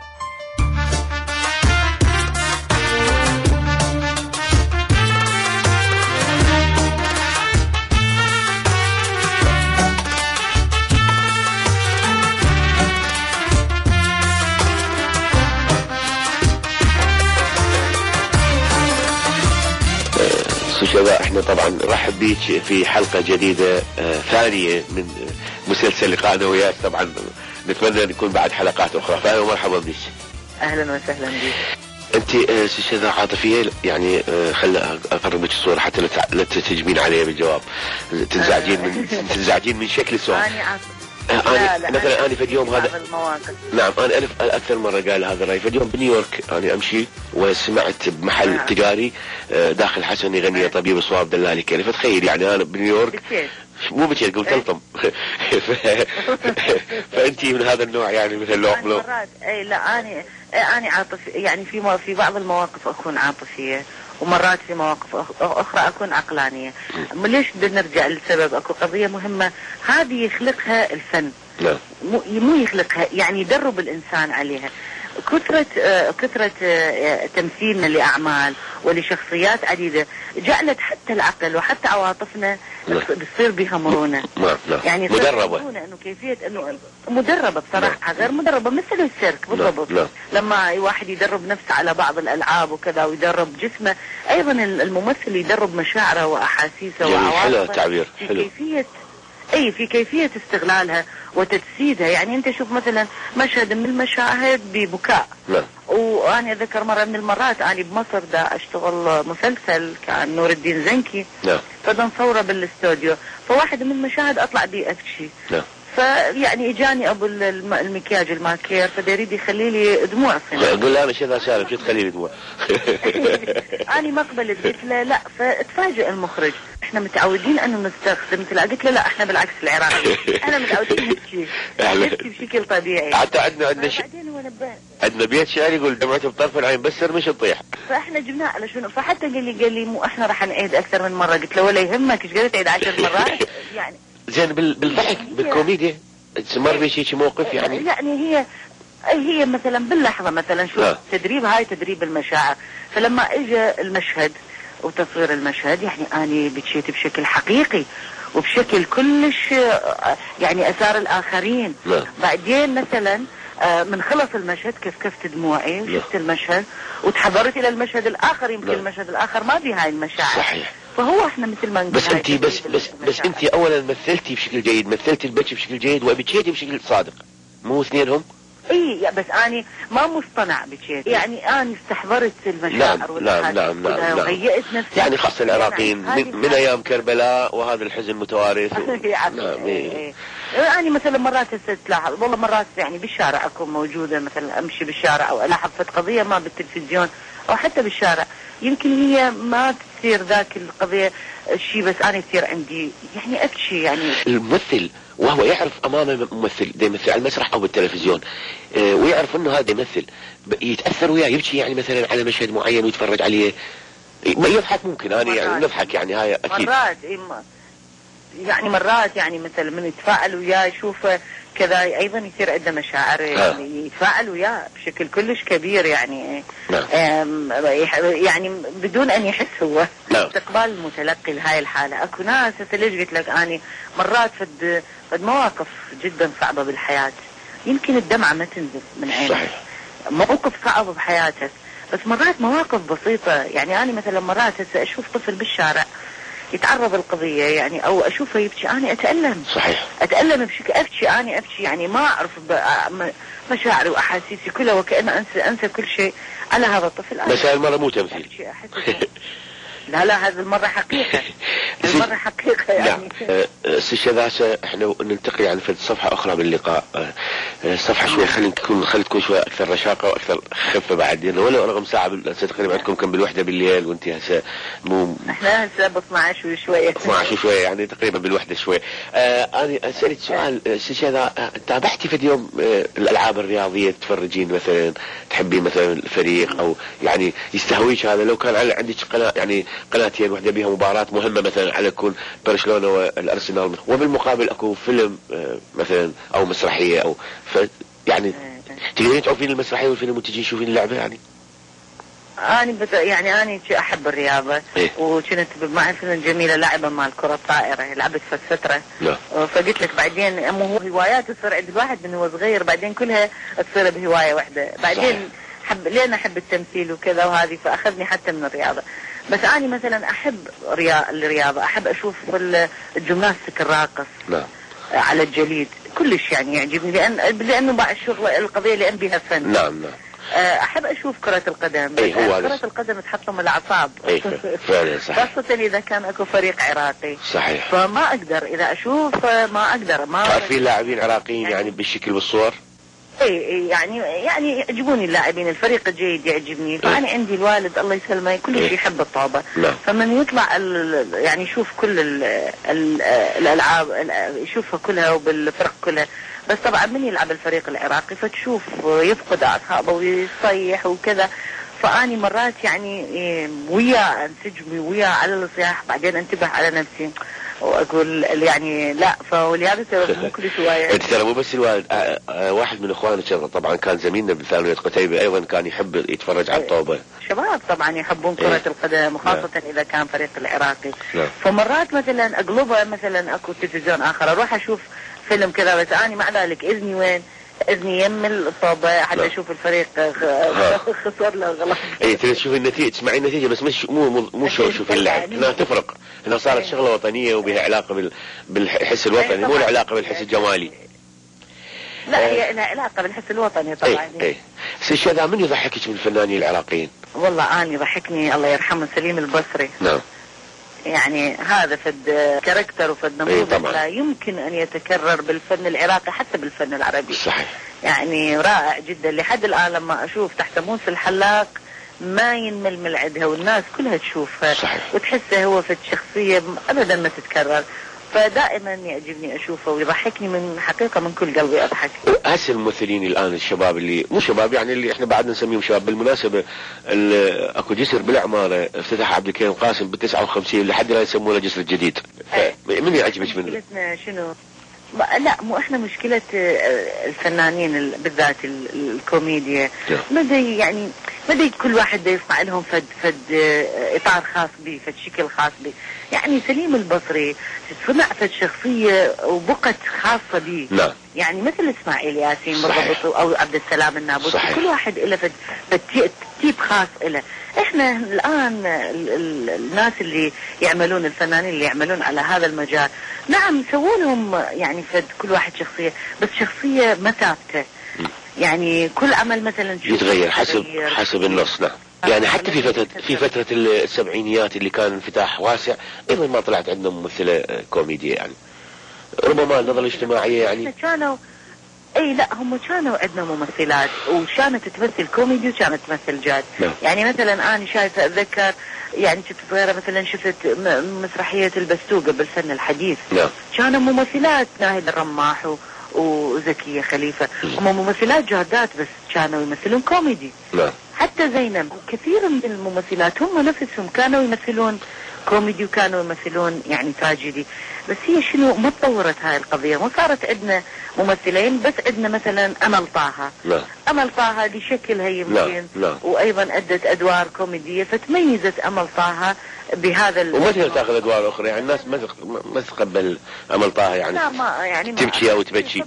[SPEAKER 23] شباب، احنا طبعا نرحب بيك في حلقة جديدة آه ثانية من مسلسل لقائنا وياك. طبعا نتمنى ان يكون بعد حلقات اخرى، فاهلا ومرحبا بك.
[SPEAKER 24] اهلا وسهلا بك.
[SPEAKER 23] انت آه استاذة عاطفية، يعني آه خلي اقرب لك الصورة حتى لا تهجمين علي بالجواب، تنزعجين من تنزعجين من شكل السؤال.
[SPEAKER 24] أنا
[SPEAKER 23] أنا مثلا أنا في اليوم هذا نعم أنا ألف أكثر مرة قال هذا الرأي. في اليوم بنيويورك أنا أمشي وسمعت بمحل نعم. تجاري داخل حسن يغني طبيب صواب دلالي كيف، فتخيل يعني أنا بنيويورك مو بكير قلت تلطم. فأنتي من هذا النوع يعني مثل لو لو
[SPEAKER 24] أي لا أنا أنا عاطفي، يعني في في بعض المواقف أكون عاطفية ومرات في مواقف أخرى أكون عقلانية. ليش بدنا نرجع للسبب؟ أكو قضية مهمة هذه يخلقها الفن،
[SPEAKER 23] لا.
[SPEAKER 24] مو يخلقها يعني يدرب الإنسان عليها. كثرة كثرة تمثيلنا لأعمال ولشخصيات عديدة جعلت حتى العقل وحتى عواطفنا بتصير بها مرونة.
[SPEAKER 23] يعني مدربة
[SPEAKER 24] إنه كيفية إنه مدربة بصراحة، غير مدربة مثل السيرك بالضبط. لا. لما واحد يدرب نفسه على بعض الألعاب وكذا ويدرب جسمه، أيضا الممثل يدرب مشاعره وأحاسيسه وعواطفه.
[SPEAKER 23] تعبير حلو.
[SPEAKER 24] كيفية اي في كيفية استغلالها وتجسيدها. يعني انت شوف مثلا مشهد من المشاهد ببكاء.
[SPEAKER 23] لا.
[SPEAKER 24] وانا اذكر مرة من المرات انا بمصر دا اشتغل مسلسل كان نور الدين زنكي.
[SPEAKER 23] لا.
[SPEAKER 24] فدا نصوره بالاستوديو، فواحد من المشاهد اطلع بي ابكي.
[SPEAKER 23] لا.
[SPEAKER 24] فيعني اجاني ابو المكياج الماكير فدا يريد يخلي لي دموع صنع.
[SPEAKER 23] قول له انا شذا سالف شو تخلي لي دموع.
[SPEAKER 24] انا ما قبلت، قلت له لا، فتفاجئ المخرج احنا متعودين انه نستخدم. قلت له قلت له لا احنا بالعكس العراقي احنا متعودين نبكي نبكي بشكل طبيعي.
[SPEAKER 23] حتى عندنا عندنا ش... عندنا بيت شعر يقول دمعته بطرف العين بس مش تطيح.
[SPEAKER 24] فاحنا جبناه على شنو، فحتى قال لي قال لي مو احنا راح نعيد اكثر من مره. قلت له ولا يهمك ايش قدرت تعيد عشر مرات يعني.
[SPEAKER 23] زين بالضحك بالكوميديا تمر بشي شي موقف يعني.
[SPEAKER 24] يعني هي هي مثلا باللحظه مثلا شو لا. تدريب هاي تدريب المشاعر. فلما اجى المشهد وتصوير المشهد يعني اني بكيت بشكل حقيقي وبشكل كلش يعني اثار الاخرين.
[SPEAKER 23] لا.
[SPEAKER 24] بعدين مثلا من خلص المشهد كفكفت دموعي وشفت المشهد وتحضرت الى المشهد الاخر. يمكن لا. المشهد الاخر ما في هاي المشاعر.
[SPEAKER 23] صحيح.
[SPEAKER 24] فهو احنا مثل ما نقول
[SPEAKER 23] بس انت بس بس بس انت اولا مثلتي بشكل جيد، مثلتي البكي بشكل جيد وبكيتي بشكل صادق، مو اثنينهم
[SPEAKER 24] اي بس اني ما مصطنع بشيء، يعني انا استحضرت المشاعر
[SPEAKER 23] نعم نعم نعم نعم
[SPEAKER 24] وهيئت نفسي،
[SPEAKER 23] يعني خاصة العراقيين يعني من, من ايام كربلاء وهذا الحزن متوارث و...
[SPEAKER 24] نعم إيه. يعني مثلا مرات تلاحظ والله مرات يعني بالشارع اكون موجودة، مثلا امشي بالشارع او الاحظ في قضية ما بالتلفزيون او حتى بالشارع، يمكن هي ما تصير ذاك القضية الشيء بس انا يصير عندي يعني ابكي. يعني
[SPEAKER 23] الممثل وهو يعرف امامه ممثل دا يمثل على المسرح او بالتلفزيون اه ويعرف انه هذا يمثل يتاثر وياه، يبكي يعني مثلا على مشهد معين ويتفرج عليه يضحك، ممكن انا يعني نضحك يعني هاي اكيد
[SPEAKER 24] مرات يعني مرات يعني مثلا من يتفاعل وياه يشوفه كذا ايضا يصير عنده مشاعر يعني يتفاعل وياه بشكل كلش كبير يعني يعني بدون ان يحس هو. استقبال المتلقي لهاي الحاله. اكو ناس ليش قلت لك اني مرات فد فد مواقف جدا صعبه بالحياه يمكن الدمعه ما تنزل من عينك، موقف صعب بحياتك بس مرات مواقف بسيطه. يعني انا مثلا مرات هسه اشوف طفل بالشارع يتعرض القضية يعني او اشوفه يبكي انا اتألم.
[SPEAKER 23] صحيح.
[SPEAKER 24] اتألم بشكل ابكي انا ابكي يعني ما اعرف مشاعري واحاسيسي كلها وكأن انسى انسى كل شيء على هذا الطفل.
[SPEAKER 23] بس هاي المرة مو تمثيل.
[SPEAKER 24] لا لا هذه المرة حقيقة. المرة حقيقة يعني.
[SPEAKER 23] استشهادات احنا ننتقل يعني في صفحة اخرى باللقاء، صفحة شوي خلينا تكون خلي تكون شوي اكثر رشاقة واكثر خفة بعد يعني ولو رقم ساعة تقريبا عندكم كم بالوحدة بالليل وانت هسه مو
[SPEAKER 24] احنا هسه ب اثنعش وشوية
[SPEAKER 23] اثنعش وشوية يعني تقريبا بالوحدة شوي. آه انا اسألك سؤال استشهاد، تابعتي في اليوم آه الالعاب الرياضية تفرجين مثلا تحبين مثلا الفريق او يعني يستهويك هذا لو كان عندك قناة يعني قناتين واحدة بها مباراة مهمة مثلا على يكون برشلونة والارسنال وبالمقابل اكو فيلم مثلا او مسرحية او ف يعني تقدرين تعرفين المسرحية والفيلم وتجي تشوفين اللعبة يعني؟
[SPEAKER 24] أنا بت... يعني أنا أحب الرياضة إيه؟ وكنت معي فيلم جميلة لعبة مع الكرة الطائرة لعبت فترة.
[SPEAKER 23] لا.
[SPEAKER 24] فقلت لك بعدين أما هو هوايات تصير عند الواحد من هو صغير بعدين كلها تصير بهواية واحدة بعدين صحيح. حب لين أحب التمثيل وكذا وهذه فأخذني حتى من الرياضة. بس أنا مثلا أحب ريا... الرياضة أحب أشوف الجمناستيك الراقص.
[SPEAKER 23] لا.
[SPEAKER 24] على الجليد كلش يعني يعجبني لأن لأنه بعد الشغل القضية لأن بها فن.
[SPEAKER 23] نعم نعم.
[SPEAKER 24] احب اشوف كرة القدم.
[SPEAKER 23] أي هو
[SPEAKER 24] كرة القدم تحطم الاعصاب.
[SPEAKER 23] اي فعلا صحيح.
[SPEAKER 24] خاصة اذا كان اكو فريق عراقي.
[SPEAKER 23] صحيح.
[SPEAKER 24] فما اقدر اذا اشوف ما اقدر ما
[SPEAKER 23] تعرفين لاعبين عراقيين يعني, يعني بالشكل والصور؟
[SPEAKER 24] اي يعني يعني يعجبوني اللاعبين الفريق الجيد يعجبني. فانا عندي الوالد الله يسلمه كلش يحب الطابة. فمن يطلع يعني يشوف كل ال ال الالعاب يشوفها كلها وبالفرق كلها. بس طبعا من يلعب الفريق العراقي فتشوف يفقد اصحابه ويصيح وكذا. فاني مرات يعني وياه انسجم وياه على الصياح بعدين انتبه على نفسي واقول يعني لا. فولهذا مو كل شويه
[SPEAKER 23] انت ترى مو بس الوالد آه آه واحد من اخواننا طبعا كان زميلنا بثانويه قتيبه ايضا كان يحب يتفرج على الطوبه.
[SPEAKER 24] شباب طبعا يحبون كره
[SPEAKER 23] إيه؟
[SPEAKER 24] القدم وخاصه لا. اذا كان فريق العراقي.
[SPEAKER 23] لا.
[SPEAKER 24] فمرات مثلا اقلبها مثلا اكو تلفزيون اخر اروح اشوف فيلم كذا بس اني مع ذلك اذني وين؟ اذني يم الطوبة حتى اشوف الفريق خسر له غلط.
[SPEAKER 23] اي تشوف النتيجة تسمعي النتيجة بس مش مو مو شو شوف اللعب هنا تفرق هنا صارت شغلة وطنية وبها علاقة بال بالحس الوطني مو العلاقة بالحس الجمالي.
[SPEAKER 24] لا هي لها علاقة بالحس الوطني طبعا.
[SPEAKER 23] اي اي استشهاد من يضحكك من الفنانين العراقيين؟
[SPEAKER 24] والله اني يضحكني الله يرحمه سليم البصري.
[SPEAKER 23] نعم.
[SPEAKER 24] يعني هذا فد كاركتر وفد نموذج لا يمكن ان يتكرر بالفن العراقي حتى بالفن العربي.
[SPEAKER 23] صحيح.
[SPEAKER 24] يعني رائع جدا لحد الان لما اشوف تحت موس الحلاق ما ينمل من عندها والناس كلها تشوفها.
[SPEAKER 23] صحيح.
[SPEAKER 24] وتحسه هو فد شخصية ابدا ما تتكرر. فدائما يعجبني اشوفه ويضحكني من حقيقة من كل قلبي اضحك.
[SPEAKER 23] هسه الممثلين الان الشباب اللي مو شباب يعني اللي احنا بعدنا نسميهم شباب بالمناسبة اكو جسر بالعمارة افتتح عبد الكريم قاسم بالتسعة وخمسين لحد الان يسمونه جسر الجديد. من يعجبك منه؟
[SPEAKER 24] مشكلتنا شنو؟ لا مو احنا مشكلة الفنانين بالذات الكوميديا ما دي يعني ما دي كل واحد دي يصنع لهم فد فد اطار خاص به فد شكل خاص به. يعني سليم البصري صنع فد شخصية وبقت خاصة به.
[SPEAKER 23] لا.
[SPEAKER 24] يعني مثل اسماعيل ياسين بالضبط او عبد السلام النابلسي كل واحد له فد فد تيب خاص له. احنا الان ال ال الناس اللي يعملون الفنانين اللي يعملون على هذا المجال نعم سووا لهم يعني فد كل واحد شخصية بس شخصية ما ثابتة. يعني كل عمل مثلا
[SPEAKER 23] يتغير حسب حسب النص. نعم. يعني حتى في فترة في فترة السبعينيات اللي كان انفتاح واسع ايضا ما طلعت عندنا ممثلة كوميدية، يعني ربما النظرة الاجتماعية يعني
[SPEAKER 24] كانوا اي لا هم كانوا عندنا ممثلات وكانت تمثل كوميدي وكانت تمثل جاد.
[SPEAKER 23] نعم.
[SPEAKER 24] يعني مثلا انا شايفه اتذكر يعني كنت صغيره مثلا شفت مسرحيه البستوق قبل سنه الحديث.
[SPEAKER 23] نعم.
[SPEAKER 24] كانوا ممثلات ناهد الرماح و... وزكيه خليفه، هم ممثلات جادات بس كانوا يمثلون كوميدي.
[SPEAKER 23] نعم.
[SPEAKER 24] حتى زينب وكثير من الممثلات هم نفسهم كانوا يمثلون كوميدي وكانوا يمثلون يعني تراجيدي. بس هي شنو ما تطورت هاي القضية، ما صارت عندنا ممثلين بس عندنا مثلا أمل طه.
[SPEAKER 23] لا.
[SPEAKER 24] أمل طه لشكلها يمكن
[SPEAKER 23] لا.
[SPEAKER 24] وأيضا أدت أدوار كوميدية فتميزت أمل طه بهذا ال...
[SPEAKER 23] وما تقدر تاخذ أدوار أخرى، يعني الناس ما ما تتقبل أمل طه يعني
[SPEAKER 24] لا ما يعني ما
[SPEAKER 23] تبكي أو تبكي.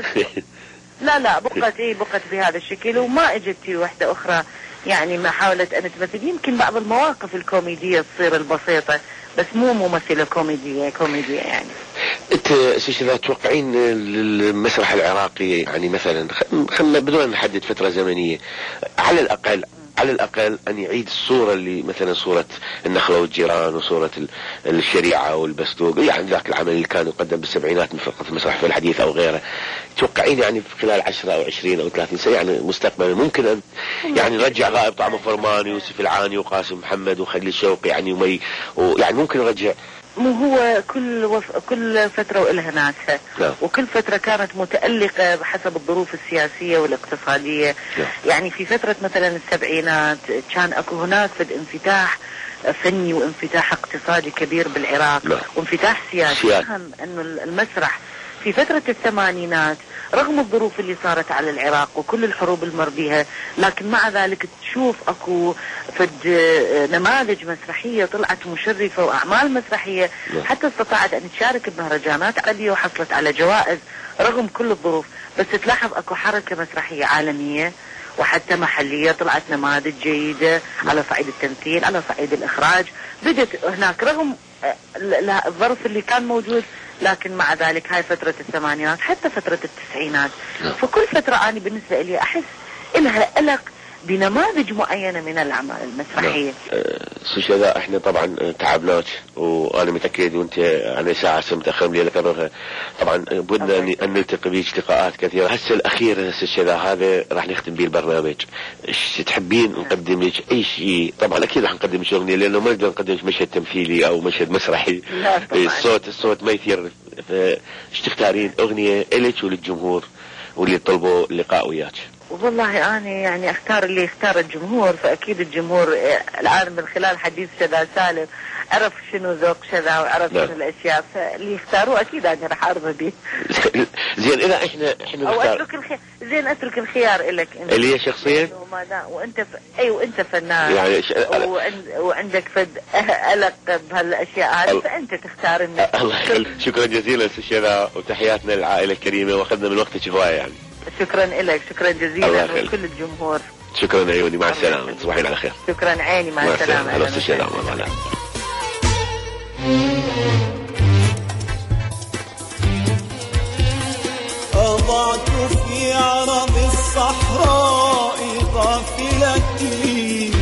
[SPEAKER 24] لا لا بقت إيه بقت بهذا الشكل وما اجت وحدة أخرى يعني ما حاولت أن تمثل. يمكن بعض المواقف الكوميدية تصير البسيطة بس مو ممثلة كوميدية كوميدية يعني.
[SPEAKER 23] انت سيشذا توقعين المسرح العراقي يعني مثلا خلنا بدون ان نحدد فترة زمنية على الأقل على الأقل أن يعيد الصورة اللي مثلا صورة النخلة والجيران وصورة الشريعة والبستوق، يعني ذاك العمل اللي كان يقدم بالسبعينات من فرقة المسرح في الحديث أو غيره، توقعين يعني في خلال عشرة أو عشرين أو ثلاثين سنة يعني مستقبلا ممكن أن يعني نرجع غائب طعم فرمان ويوسف العاني وقاسم محمد وخليل شوقي يعني ومي ويعني ممكن نرجع.
[SPEAKER 24] مو هو كل وف... كل فترة وإلها ناسها.
[SPEAKER 23] لا.
[SPEAKER 24] وكل فترة كانت متألقة بحسب الظروف السياسية والاقتصادية.
[SPEAKER 23] لا.
[SPEAKER 24] يعني في فترة مثلا السبعينات كان أكو هناك فد انفتاح فني وانفتاح اقتصادي كبير بالعراق.
[SPEAKER 23] لا.
[SPEAKER 24] وانفتاح سياسي. أهم أنه المسرح في فترة الثمانينات رغم الظروف اللي صارت على العراق وكل الحروب المر بها، لكن مع ذلك تشوف اكو فد نماذج مسرحية طلعت مشرفة واعمال مسرحية حتى استطاعت ان تشارك بمهرجانات عالية وحصلت على جوائز رغم كل الظروف. بس تلاحظ اكو حركة مسرحية عالمية وحتى محلية طلعت نماذج جيدة على صعيد التمثيل على صعيد الاخراج. بدت هناك رغم الظرف اللي كان موجود، لكن مع ذلك هاي فترة الثمانينات حتى فترة التسعينات. فكل فترة أنا بالنسبة لي أحس إنها قلق بنماذج معينة من الأعمال المسرحية.
[SPEAKER 23] سوشيدا احنا طبعا تعبناك وانا متاكد وانت يعني ساعه متاخر لي اكررها طبعا بدنا ان نلتقي بيك لقاءات كثيره. هسه الاخير سوشيدا هذا راح نختم به البرنامج، ايش تحبين نقدم لك اي شيء؟ طبعا اكيد راح نقدم لك اغنيه لانه ما نقدر نقدم لك مشهد تمثيلي او مشهد مسرحي. الصوت الصوت ما يثير. ايش تختارين اغنيه الك وللجمهور واللي طلبوا اللقاء وياك؟
[SPEAKER 24] والله أنا يعني أختار اللي يختار الجمهور، فأكيد الجمهور الآن من خلال حديث شذا سالم عرف شنو ذوق شذا وعرف شنو الأشياء، فاللي يختاروه أكيد أنا راح أرضى به.
[SPEAKER 23] زين إذا إحنا إحنا
[SPEAKER 24] أو أترك الخيار، زين أترك الخيار لك أنت.
[SPEAKER 23] اللي هي شخصيا؟
[SPEAKER 24] وأنت ف... أي وأنت فنان
[SPEAKER 23] يعني ش...
[SPEAKER 24] وعند... وعندك فد ألق بهالأشياء هذه فأنت تختار الناس.
[SPEAKER 23] الله يخليك، شكرا جزيلا شذا وتحياتنا للعائلة الكريمة وأخذنا من وقتك هواية يعني.
[SPEAKER 24] شكرا لك، شكرا جزيلا وكل الجمهور.
[SPEAKER 23] شكرا عيوني، مع السلامة، تصبحين على خير.
[SPEAKER 24] شكرا عيني، مع السلامة.
[SPEAKER 23] أهلا وسهلا.
[SPEAKER 5] أضعت في عرض الصحراء قافلتي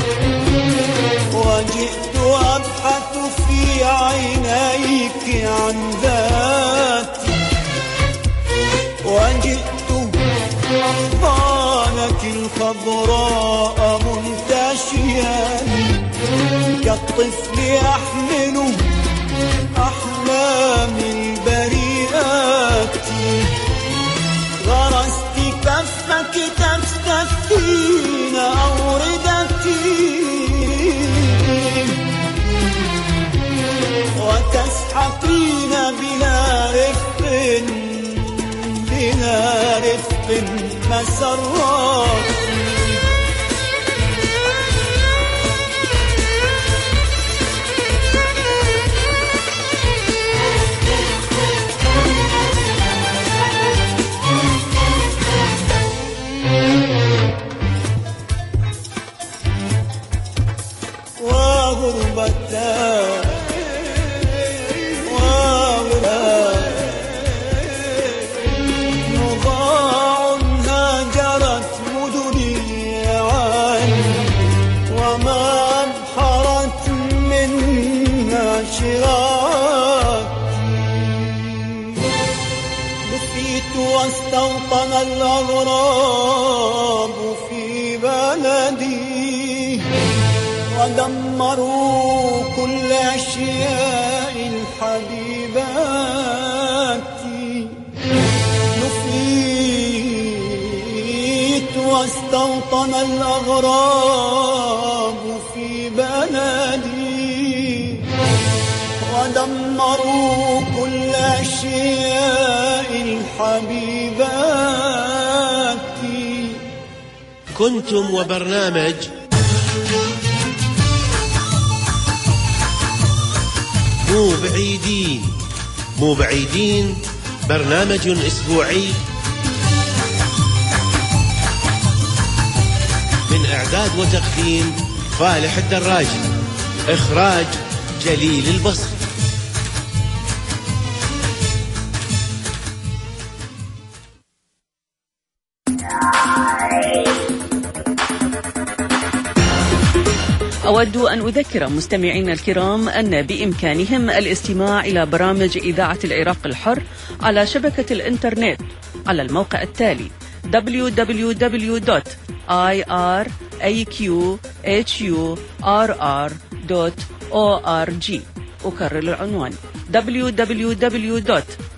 [SPEAKER 5] وجئت أبحث في عينيك عن ذاتي وجئت أحضانك الخضراء منتشيا كالطفل يحمل أحلام البريئات غرست كفك تستثين أوردتي وتسحقين بلا رفق بلا رفق مسراتي وغربتان وغربتان مضاع هاجر واستوطن الأغراب في بلدي ودمروا كل أشياء الحبيبات. نفيت واستوطن الأغراب في بلدي ودمروا كل أشياء الحبيبات.
[SPEAKER 3] كنتم وبرنامج مو بعيدين. مو بعيدين برنامج أسبوعي من إعداد وتقديم فالح الدراجي، إخراج جليل البصري.
[SPEAKER 1] أود أن أذكر مستمعينا الكرام أن بإمكانهم الاستماع إلى برامج إذاعة العراق الحر على شبكة الإنترنت على الموقع التالي دبليو دبليو دبليو دوت آي آر إيه كيو إتش يو آر آر دوت أو آر جي. أكرر العنوان دبليو دبليو دبليو دوت